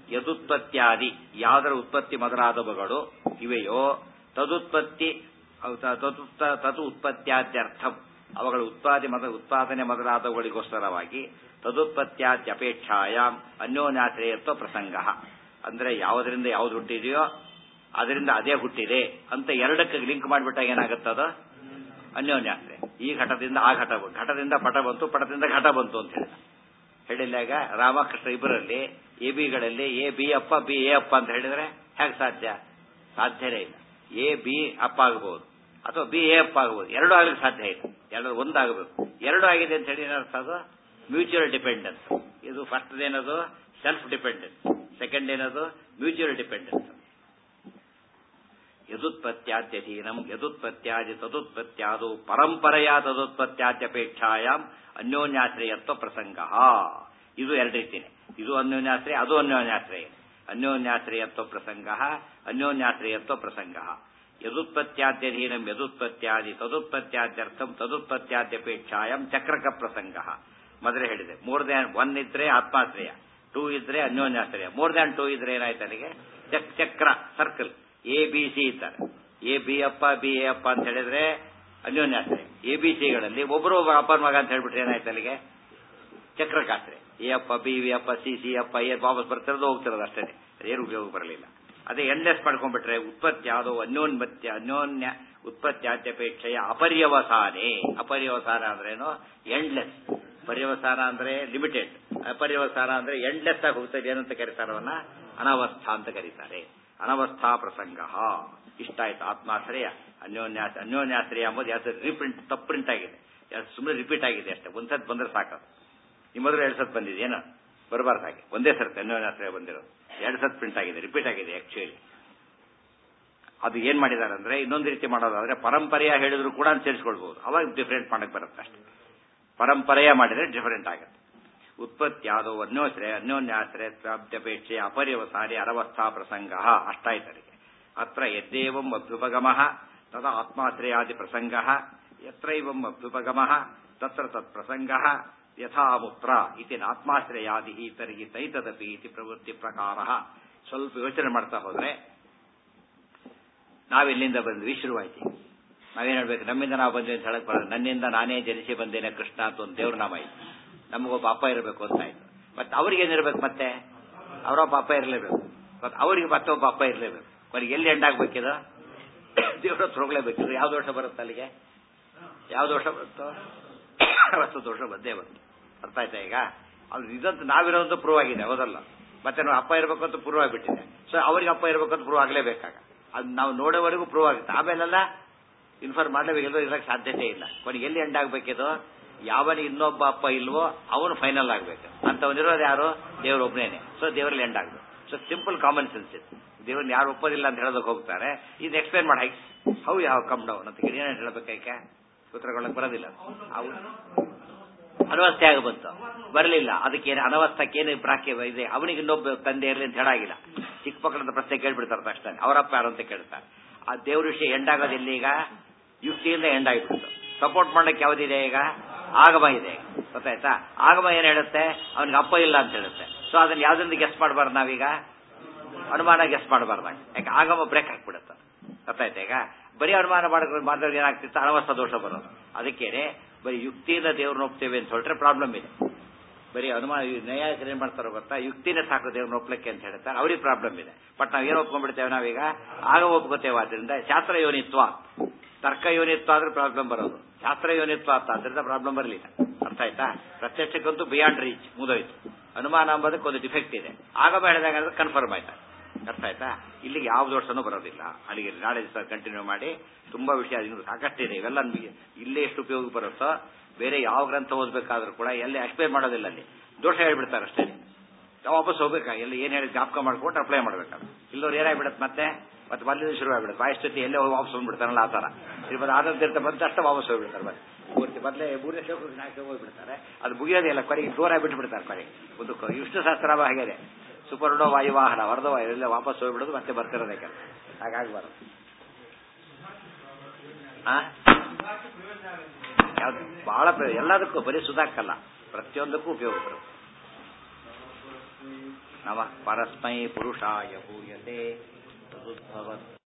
ಯದುತ್ಪತ್ಯಾದಿ ಯಾವುದರ ಉತ್ಪತ್ತಿ ಮೊದಲಾದವುಗಳು ಇವೆಯೋ ತದುತ್ಪತ್ತಿ ತದು ಉತ್ಪತ್ತ್ಯಾದ್ಯರ್ಥಂ ಅವುಗಳ ಉತ್ಪಾದಿ ಮೊದಲ ಉತ್ಪಾದನೆ ಮೊದಲಾದವುಗಳಿಗೋಸ್ಕರವಾಗಿ ತದುತ್ಪತ್ತ್ಯಾದ್ಯಪೇಕ್ಷಾಯಾಮ್ ಅನ್ಯೋನ್ಯಾಶ್ರಯತ್ವ ಪ್ರಸಂಗ. ಅಂದ್ರೆ ಯಾವುದರಿಂದ ಯಾವ್ದು ಹುಟ್ಟಿದೆಯೋ ಅದರಿಂದ ಅದೇ ಹುಟ್ಟಿದೆ ಅಂತ ಎರಡಕ್ಕೆ ಲಿಂಕ್ ಮಾಡಿಬಿಟ್ಟಾಗ ಏನಾಗುತ್ತದ ಅನ್ಯೋನ್ಯಾಶ್ರಯ. ಈ ಘಟದಿಂದ ಆ ಘಟ ಘಟದಿಂದ ಪಟ ಬಂತು, ಪಟದಿಂದ ಘಟ ಬಂತು ಅಂತ ಹೇಳಿದ ಹೇಳಿದಾಗ ರಾಮಕೃಷ್ಣ ಇಬ್ಬರಲ್ಲಿ ಎ ಬಿಗಳಲ್ಲಿ ಎ ಬಿ ಅಪ್ಪ ಬಿ ಎ ಅಪ್ಪ ಅಂತ ಹೇಳಿದ್ರೆ ಹೇಗೆ ಸಾಧ್ಯ? ಸಾಧ್ಯನೇ ಇಲ್ಲ. ಎ ಬಿ ಅಪ್ಪ ಆಗಬಹುದು ಅಥವಾ ಬಿ ಎ ಅಪ್ಪ ಆಗಬಹುದು, ಎರಡು ಆಗ್ಲಿಕ್ಕೆ ಸಾಧ್ಯ ಇಲ್ಲ. ಎರಡು ಒಂದಾಗಬೇಕು. ಎರಡು ಆಗಿದೆ ಅಂತ ಹೇಳಿ ಏನರ್ಥ? ಅದು ಮ್ಯೂಚುವಲ್ ಡಿಪೆಂಡೆನ್ಸ್. ಇದು ಫಸ್ಟ್ ಏನದು ಸೆಲ್ಫ್ ಡಿಪೆಂಡೆನ್ಸ್, ಸೆಕೆಂಡ್ ಏನದು ಮ್ಯೂಚುವಲ್ ಡಿಪೆಂಡೆನ್ಸ್. ಯದುತ್ಪತ್ತ್ಯಾದ್ಯಧೀನಂ ಯದುತ್ಪತ್ತ್ಯಾದಿ ತದುತ್ಪತ್ತ್ಯಾದು ಪರಂಪರೆಯ ತದುತ್ಪತ್ತ್ಯಾದ್ಯಪೇಕ್ಷಾಯಾಮ್ ಅನ್ಯೋನ್ಯಾಶ್ರಯತ್ವ ಪ್ರಸಂಗ. ಇದು ಎರಡು ರೀತಿನೇ, ಇದು ಅನ್ಯೋನ್ಯಾಶ್ರಯ, ಅದು ಅನ್ಯೋನ್ಯಾಶ್ರಯ. ಅನ್ಯೋನ್ಯಾಶ್ರಯತ್ವ ಪ್ರಸಂಗ, ಅನ್ಯೋನ್ಯಾಶ್ರಯತ್ವ ಪ್ರಸಂಗ. ಯದುತ್ಪತ್ತ್ಯಾದ್ಯಧೀನಂ ಯದುತ್ಪತ್ತ್ಯಾದಿ ತದುತ್ಪತ್ತ್ಯಾದ್ಯರ್ಥಂ ತದುತ್ಪತ್ತ್ಯಾದ್ಯಪೇಕ್ಷಾಯಾಮ್ ಚಕ್ರಕ ಪ್ರಸಂಗ. ಮೊದಲೇ ಹೇಳಿದೆ, ಮೋರ್ ದ್ಯಾನ್ ಒನ್ ಇದ್ರೆ ಆತ್ಮಾಶ್ರಯ, ಟೂ ಇದ್ರೆ ಅನ್ಯೋನ್ಯಾಶ್ರಯ. ಮೋರ್ ದ್ಯಾನ್ ಟೂ ಇದ್ರೆ ಏನಾಯ್ತು ಅಲ್ಲಿಗೆ? ಚಕ್ರ, ಸರ್ಕಲ್. ಎ ಬಿ ಸಿ ಇದ್ದಾರೆ. ಎ ಬಿ ಅಪ್ಪ ಬಿ ಎ ಅಪ್ಪ ಅಂತ ಹೇಳಿದ್ರೆ ಅನ್ಯೋನ್ಯಾಶ್ರಯ. ಎ ಬಿ ಸಿಗಳಲ್ಲಿ ಒಬ್ಬರು ಒಬ್ಬ ಅಪ್ಪನ ಮಗ ಅಂತ ಹೇಳ್ಬಿಟ್ರೆ ಏನಾಯ್ತು ಅಲ್ಲಿಗೆ? ಚಕ್ರಕಾಶ್ರಯ. ಎ ಅಪ್ಪ ಬಿ ವಿ ಅಪ್ಪ ಸಿ ಸಿ ಅಪ್ಪ ಎ ವಾಪಸ್ ಬರ್ತಿರೋದು ಹೋಗ್ತಿರೋದು ಅಷ್ಟೇ, ಏನು ಉಪಯೋಗ ಬರಲಿಲ್ಲ. ಅದೇ ಎಂಡ್ಲೆಸ್ ಮಾಡ್ಕೊಂಡ್ಬಿಟ್ರೆ ಉತ್ಪತ್ತಿ ಯಾವುದೋ ಅನ್ಯೋನ್ಮತ್ಯ ಅನ್ಯೋನ್ಯ ಉತ್ಪತ್ತ್ಯಾದ್ಯಪೇಕ್ಷೆಯ ಅಪರ್ಯವಸಾನೆ. ಅಪರ್ಯವಸಾನ ಅಂದ್ರೇನು? ಎಂಡ್ಲೆಸ್. ಪರ್ಯವಸಾನ ಅಂದ್ರೆ ಲಿಮಿಟೆಡ್, ಅಪರ್ಯವಸಾನ ಅಂದ್ರೆ ಎಂಡ್ಲೆಸ್ ಆಗಿ ಹೋಗ್ತದೆ. ಏನಂತ ಕರೀತಾರೆ ಅವನ್ನ? ಅನವಸ್ಥಾ ಅಂತ ಕರೀತಾರೆ. ಅನವಸ್ಥಾ ಪ್ರಸಂಗ. ಇಷ್ಟ ಆಯ್ತು ಆತ್ಮಾಶ್ರಯ ಅನ್ಯೋನ್ಯಾಸ. ಅನ್ಯೋನ್ಯಾಶ್ರಯ ಎಂಬುದು ಯಾವ್ದು ರೀಪ್ರಿಂಟ್, ತಪ್ಪು ಪ್ರಿಂಟ್ ಆಗಿದೆ, ಸುಮ್ಮನೆ ರಿಪೀಟ್ ಆಗಿದೆ ಅಷ್ಟೇ. ಒಂದ್ಸತ್ ಬಂದ್ರೆ ಸಾಕು. ನಿಮ್ಮದ್ರು ಎರಡು ಸತ್ ಬಂದಿದೆ, ಏನೋ ಬರಬಾರ್ದು ಹಾಗೆ. ಒಂದೇ ಸರ್ತಿ ಅನ್ಯೋನ್ಯಾಶ್ರಯ ಬಂದಿರೋದು, ಎರಡು ಸತ್ ಪ್ರಿಂಟ್ ಆಗಿದೆ, ರಿಪೀಟ್ ಆಗಿದೆ ಆಕ್ಚುಲಿ. ಅದು ಏನ್ ಮಾಡಿದ್ದಾರೆ ಅಂದ್ರೆ ಇನ್ನೊಂದು ರೀತಿ ಮಾಡೋದಾದ್ರೆ ಪರಂಪರೆಯ ಹೇಳಿದ್ರು ಕೂಡ ಸೇರಿಸ್ಕೊಳ್ಬಹುದು, ಅವಾಗ ಡಿಫರೆಂಟ್ ಮಾಡಕ್ ಬರುತ್ತೆ ಅಷ್ಟೇ. ಪರಂಪರೆಯ ಮಾಡಿದ್ರೆ ಡಿಫರೆಂಟ್ ಆಗುತ್ತೆ. ಉತ್ಪತ್ತ್ಯಾದೋ ಅನ್ಯೋಶ್ರಯ ಅನ್ಯೋನ್ಯಾಶ್ರಯತ್ವಾದ್ಯಪೇಕ್ಷೆ ಅಪರ್ಯವಸಾರಿ ಅನವಸ್ಥಾ ಪ್ರಸಂಗ. ಅಷ್ಟಾಯ್ತರಿಗೆ. ಅತ್ರ ಯದ್ದೇವಂ ಅಭ್ಯುಪಗಮ ತದ ಆತ್ಮಾಶ್ರಯಾದಿ ಪ್ರಸಂಗ ಯತ್ರೈವಂ ಅಭ್ಯುಪಗಮ ತತ್ರ ತತ್ಪ್ರಸಂಗ ಯಥಾಮುತ್ರ ಇತಿ ಆತ್ಮಾಶ್ರಯಾದಿ ತರ್ಹಿ ತೈತದಪಿ ಇತಿ ಪ್ರವೃತ್ತಿ ಪ್ರಕಾರ. ಸ್ವಲ್ಪ ಯೋಚನೆ ಮಾಡ್ತಾ ಹೋದ್ರೆ ನಾವೆಲ್ಲಿಂದ ಬಂದ್ವಿ ಶುರುವಾಯ್ತು. ನಾವೇನ್ ಹೇಳ್ಬೇಕು? ನಮ್ಮಿಂದ ನಾವು ಬಂದ್ವಿ ಅಂತ ಹೇಳಕ್ ಬರೋದು. ನನ್ನಿಂದ ನಾನೇ ಜನಿಸಿ ಬಂದೇನೆ ಕೃಷ್ಣ ಅಂತ ಒಂದು ದೇವ್ರ ನಾಮ ಆಯ್ತು. ನಮಗೊಬ್ಬ ಅಪ್ಪ ಇರಬೇಕು ಅಂತ ಆಯ್ತು. ಮತ್ತೆ ಅವ್ರಿಗೇನಿರ್ಬೇಕು? ಮತ್ತೆ ಅವರೊಬ್ಬ ಅಪ್ಪ ಇರಲೇಬೇಕು, ಮತ್ತೆ ಅವ್ರಿಗೆ ಮತ್ತೆ ಒಬ್ಬ ಅಪ್ಪ ಇರಲೇಬೇಕು. ಅವ್ರಿಗೆ ಎಲ್ಲಿ ಎಂಡಾಗ್ಬೇಕಿದು? ದೇವ್ರ ಹತ್ರ ಹೋಗ್ಲೇಬೇಕಿದ್ರು. ಯಾವ ದೋಷ ಬರುತ್ತೆ ಅಲ್ಲಿಗೆ? ಯಾವ ದೋಷ ಬರುತ್ತೋ? ವಸ್ತು ದೋಷ ಬಂದೇ ಬಂತು. ಅರ್ಥ ಆಯ್ತಾ? ಈಗ ಅವ್ರು ಇದಂತೂ ನಾವಿರೋದಂತೂ ಪ್ರೂವ್ ಆಗಿದೆ, ಹೌದಲ್ಲ? ಮತ್ತೆ ನಾವು ಅಪ್ಪ ಇರಬೇಕು ಅಂತ ಪ್ರೂವ್ ಆಗಿಬಿಟ್ಟಿದೆ. ಸೊ ಅವ್ರಿಗೆ ಅಪ್ಪ ಇರಬೇಕು ಅಂತ ಪ್ರೂವ್ ಆಗ್ಲೇಬೇಕಾಗ. ಅದು ನಾವು ನೋಡೋವರೆಗೂ ಪ್ರೂವ್ ಆಗುತ್ತೆ. ಆಮೇಲೆಲ್ಲ ಇನ್ಫಾರ್ಮ್ ಮಾಡಲೇಬೇಕಿಲ್ಲ, ಇರಕ್ಕೆ ಸಾಧ್ಯತೆ ಇಲ್ಲ. ಕೊನೆಗೆ ಎಲ್ಲಿ ಎಂಡ್ ಆಗ್ಬೇಕಿದು? ಯಾವನ ಇನ್ನೊಬ್ಬ ಅಪ್ಪ ಇಲ್ವೋ ಅವನು ಫೈನಲ್ ಆಗ್ಬೇಕು. ಅಂತವನಿರೋದು ಯಾರು? ದೇವರೊಬ್ಬನೇನೆ. ಸೊ ದೇವರಲ್ಲಿ ಎಂಡ್ ಆಗ್ಬೇಕು. ಸೊ ಸಿಂಪಲ್ ಕಾಮನ್ ಸೆನ್ಸ್ ಇದು. ದೇವ್ರನ್ನ ಯಾರು ಒಪ್ಪೋದಿಲ್ಲ ಅಂತ ಹೇಳೋದಕ್ಕೆ ಹೋಗ್ತಾರೆ. ಇದು ಎಕ್ಸ್ಪ್ಲೇನ್ ಮಾಡಿ ಹೌ ಯಾವ ಕಮ್ ಡೌನ್ ಅಂತ ಏನೇನು ಹೇಳಬೇಕಾಯ್ಕೆ ಉತ್ತರಗೊಳ್ಳಕ್ ಬರೋದಿಲ್ಲ. ಅವು ಅನವಸ್ಥೆ ಆಗ ಬಂತು, ಬರಲಿಲ್ಲ. ಅದಕ್ಕೇನು ಅನವಸ್ಥಕ್ಕೇನು ಪ್ರಾಕ್ಯ ಇದೆ? ಅವನಿಗೆ ಇನ್ನೊಬ್ಬ ತಂದೆ ಇರಲಿ ಅಂತ ಹೇಳಾಗಿಲ್ಲ. ಚಿಕ್ಕ ಮಕ್ಕಳಂತ ಪ್ರಶ್ನೆ ಕೇಳ್ಬಿಡ್ತಾರೆ ತಕ್ಷಣ, ಅವರಪ್ಪ ಯಾರು ಅಂತ ಕೇಳ್ತಾರೆ. ಆ ದೇವ್ರ ವಿಷಯ ಎಂಡ್ ಆಗೋದಿಲ್ಲ. ಈಗ ಯುಕ್ತಿಯಿಂದ ಎಂಡ್ ಆಗಿಬಿಡ್ತು. ಸಪೋರ್ಟ್ ಮಾಡಕ್ಕೆ ಯಾವ್ದಿದೆ? ಈಗ ಆಗಮ ಇದೆ. ಗೊತ್ತಾಯ್ತಾ? ಆಗಮ ಏನ್ ಹೇಳುತ್ತೆ? ಅವನಿಗೆ ಅಪ್ಪ ಇಲ್ಲ ಅಂತ ಹೇಳುತ್ತೆ. ಸೊ ಅದನ್ನ ಯಾವ್ದೊಂದು ಗೆಸ್ ಮಾಡಬಾರ್ದು ನಾವೀಗ, ಅನುಮಾನ ಗೆಸ್ ಮಾಡಬಾರ್ದಾಗ. ಯಾಕೆ ಆಗಮ ಬ್ರೇಕ್ ಹಾಕ್ಬಿಡುತ್ತೆ. ಗೊತ್ತಾಯ್ತಾ? ಈಗ ಬರೀ ಅನುಮಾನ ಮಾಡಿದ್ರೆ ಏನಾಗ್ತಿತ್ತು? ಅನವಸ್ಥ ದೋಷ ಬರೋದು. ಅದಕ್ಕೇನೆ ಬರೀ ಯುಕ್ತಿಯಿಂದ ದೇವ್ರನ್ನ ಒಪ್ತೇವೆ ಅಂತ ಹೊರಟ್ರೆ ಪ್ರಾಬ್ಲಮ್ ಇದೆ. ಬರೀ ಅನುಮಾನ ನ್ಯಾಯಾಧಿಕರು ಏನ್ ಮಾಡ್ತಾರೋ ಗೊತ್ತಾ? ಯುಕ್ತಿನೇ ಸಾಕು ದೇವ್ರನ್ನ ಒಪ್ಲಿಕ್ಕೆ ಅಂತ ಹೇಳ್ತಾರೆ, ಅವ್ರಿಗೆ ಪ್ರಾಬ್ಲಮ್ ಇದೆ. ಬಟ್ ನಾವ್ ಏನು ಒಪ್ಕೊಂಡ್ಬಿಡ್ತೇವೆ ನಾವೀಗ? ಆಗ ಒಪ್ಕೋತೇವೆ. ಆದ್ರಿಂದ ಶಾಸ್ತ್ರ ಯೋನಿತ್ವ, ತರ್ಕ ಯೋನಿತ್ವ ಆದ್ರೆ ಪ್ರಾಬ್ಲಮ್ ಬರೋದು. ಶಾಸ್ತ್ರ ಯೋನಿತ್ವ ಅಂತ ಆದ್ರಿಂದ ಪ್ರಾಬ್ಲಮ್ ಬರಲಿಲ್ಲ. ಅರ್ಥ ಆಯ್ತಾ? ಪ್ರತ್ಯಕ್ಷಕ್ಕಂತೂ ಬಿಯಾಂಡ್ ರೀಚ್ ಮುದೋಯ್ತು. ಅನುಮಾನ ಅಂಬೋದಕ್ಕೆ ಒಂದು ಡಿಫೆಕ್ಟ್ ಇದೆ. ಆಗಮ ಹೇಳಿದಾಗ ಕನ್ಫರ್ಮ್ ಆಯ್ತಾ? ಅರ್ಥ ಆಯ್ತಾ? ಇಲ್ಲಿಗೆ ಯಾವ ದೋಷನೂ ಬರೋದಿಲ್ಲ. ಅಲ್ಲಿಗೆ ನಾಳೆ ದಿವಸ ಕಂಟಿನ್ಯೂ ಮಾಡಿ. ತುಂಬಾ ವಿಷಯ ಇನ್ನು ಸಾಕಷ್ಟಿದೆ. ಇವೆಲ್ಲ ನಮಗೆ ಇಲ್ಲೇ ಎಷ್ಟು ಉಪಯೋಗ ಬರುತ್ತೋ ಬೇರೆ ಯಾವ ಗ್ರಂಥ ಓದ್ಬೇಕಾದ್ರೂ ಕೂಡ ಎಲ್ಲಿ ಎಕ್ಸ್ಪ್ಲೇನ್ ಮಾಡೋದಿಲ್ಲ. ಅಲ್ಲಿ ದೋಷ ಹೇಳ್ಬಿಡ್ತಾರೆ ಅಷ್ಟೇ. ವಾಪಸ್ ಹೋಗ್ಬೇಕಾ? ಎಲ್ಲಿ ಏನ್ ಹೇಳಿ ಜ್ಞಾಪಕ ಮಾಡ್ಕೊಂಡು ಅಪ್ಲೈ ಮಾಡ್ಬೇಕಾದ್ರೆ ಇಲ್ಲವ್ರು ಏನಾಗ್ಬಿಡುತ್ತೆ ಮತ್ತೆ ಮತ್ತೆ ಮೊದಲಿಂದ ಶುರು ಆಗ್ಬಿಡುತ್ತೆ. ಬಾಯಿಸ್ತುತಿ ಎಲ್ಲೇ ವಾಪಸ್ ಬಂದ್ಬಿಡ್ತಾರಲ್ಲ ಆ ತರ. ಇವಾಗ ಆನಂದ ಬಂದ ಅಷ್ಟೇ ವಾಪಸ್ ಹೋಗ್ಬಿಡ್ತಾರೆ. ಮತ್ತೆ ಪೂರ್ತಿ ಮೊದಲೇ ಮೂರನೇ ಶ್ಲೋಕ ನಾಲ್ಕು ಹೋಗ್ಬಿಡ್ತಾರೆ. ಅದು ಮುಗಿಯೋದೇ ಇಲ್ಲ. ಕೊನೆಗೆ ದೂರ ಬಿಟ್ಬಿಡ್ತಾರೆ. ಕೊನೆಗೆ ಒಂದು ವಿಷ್ಣು ಸಹಸ್ರ ಹಾಗೆ ಸುಪರ್ಣೋ ವಾಯುವಾಹನ ವರದೋ ಎಲ್ಲ ವಾಪಸ್ ಹೋಗ್ಬಿಡೋದು, ಮತ್ತೆ ಬರ್ತಿರೋದೇ ಕೆಲಸ. ಹಾಗಾಗ್ಬಾರ್ದು. ಯಾವ್ದು ಬಹಳ ಎಲ್ಲದಕ್ಕೂ ಬರೀ ಸುಧಾಕಲ್ಲ, ಪ್ರತಿಯೊಂದಕ್ಕೂ ಉಪಯೋಗ ಬರುತ್ತೆ. ನಮಃ ಪರಸ್ಮೈ ಪುರುಷಾಯ ಭೂಯತೆ ತದುದ್ಭವತ್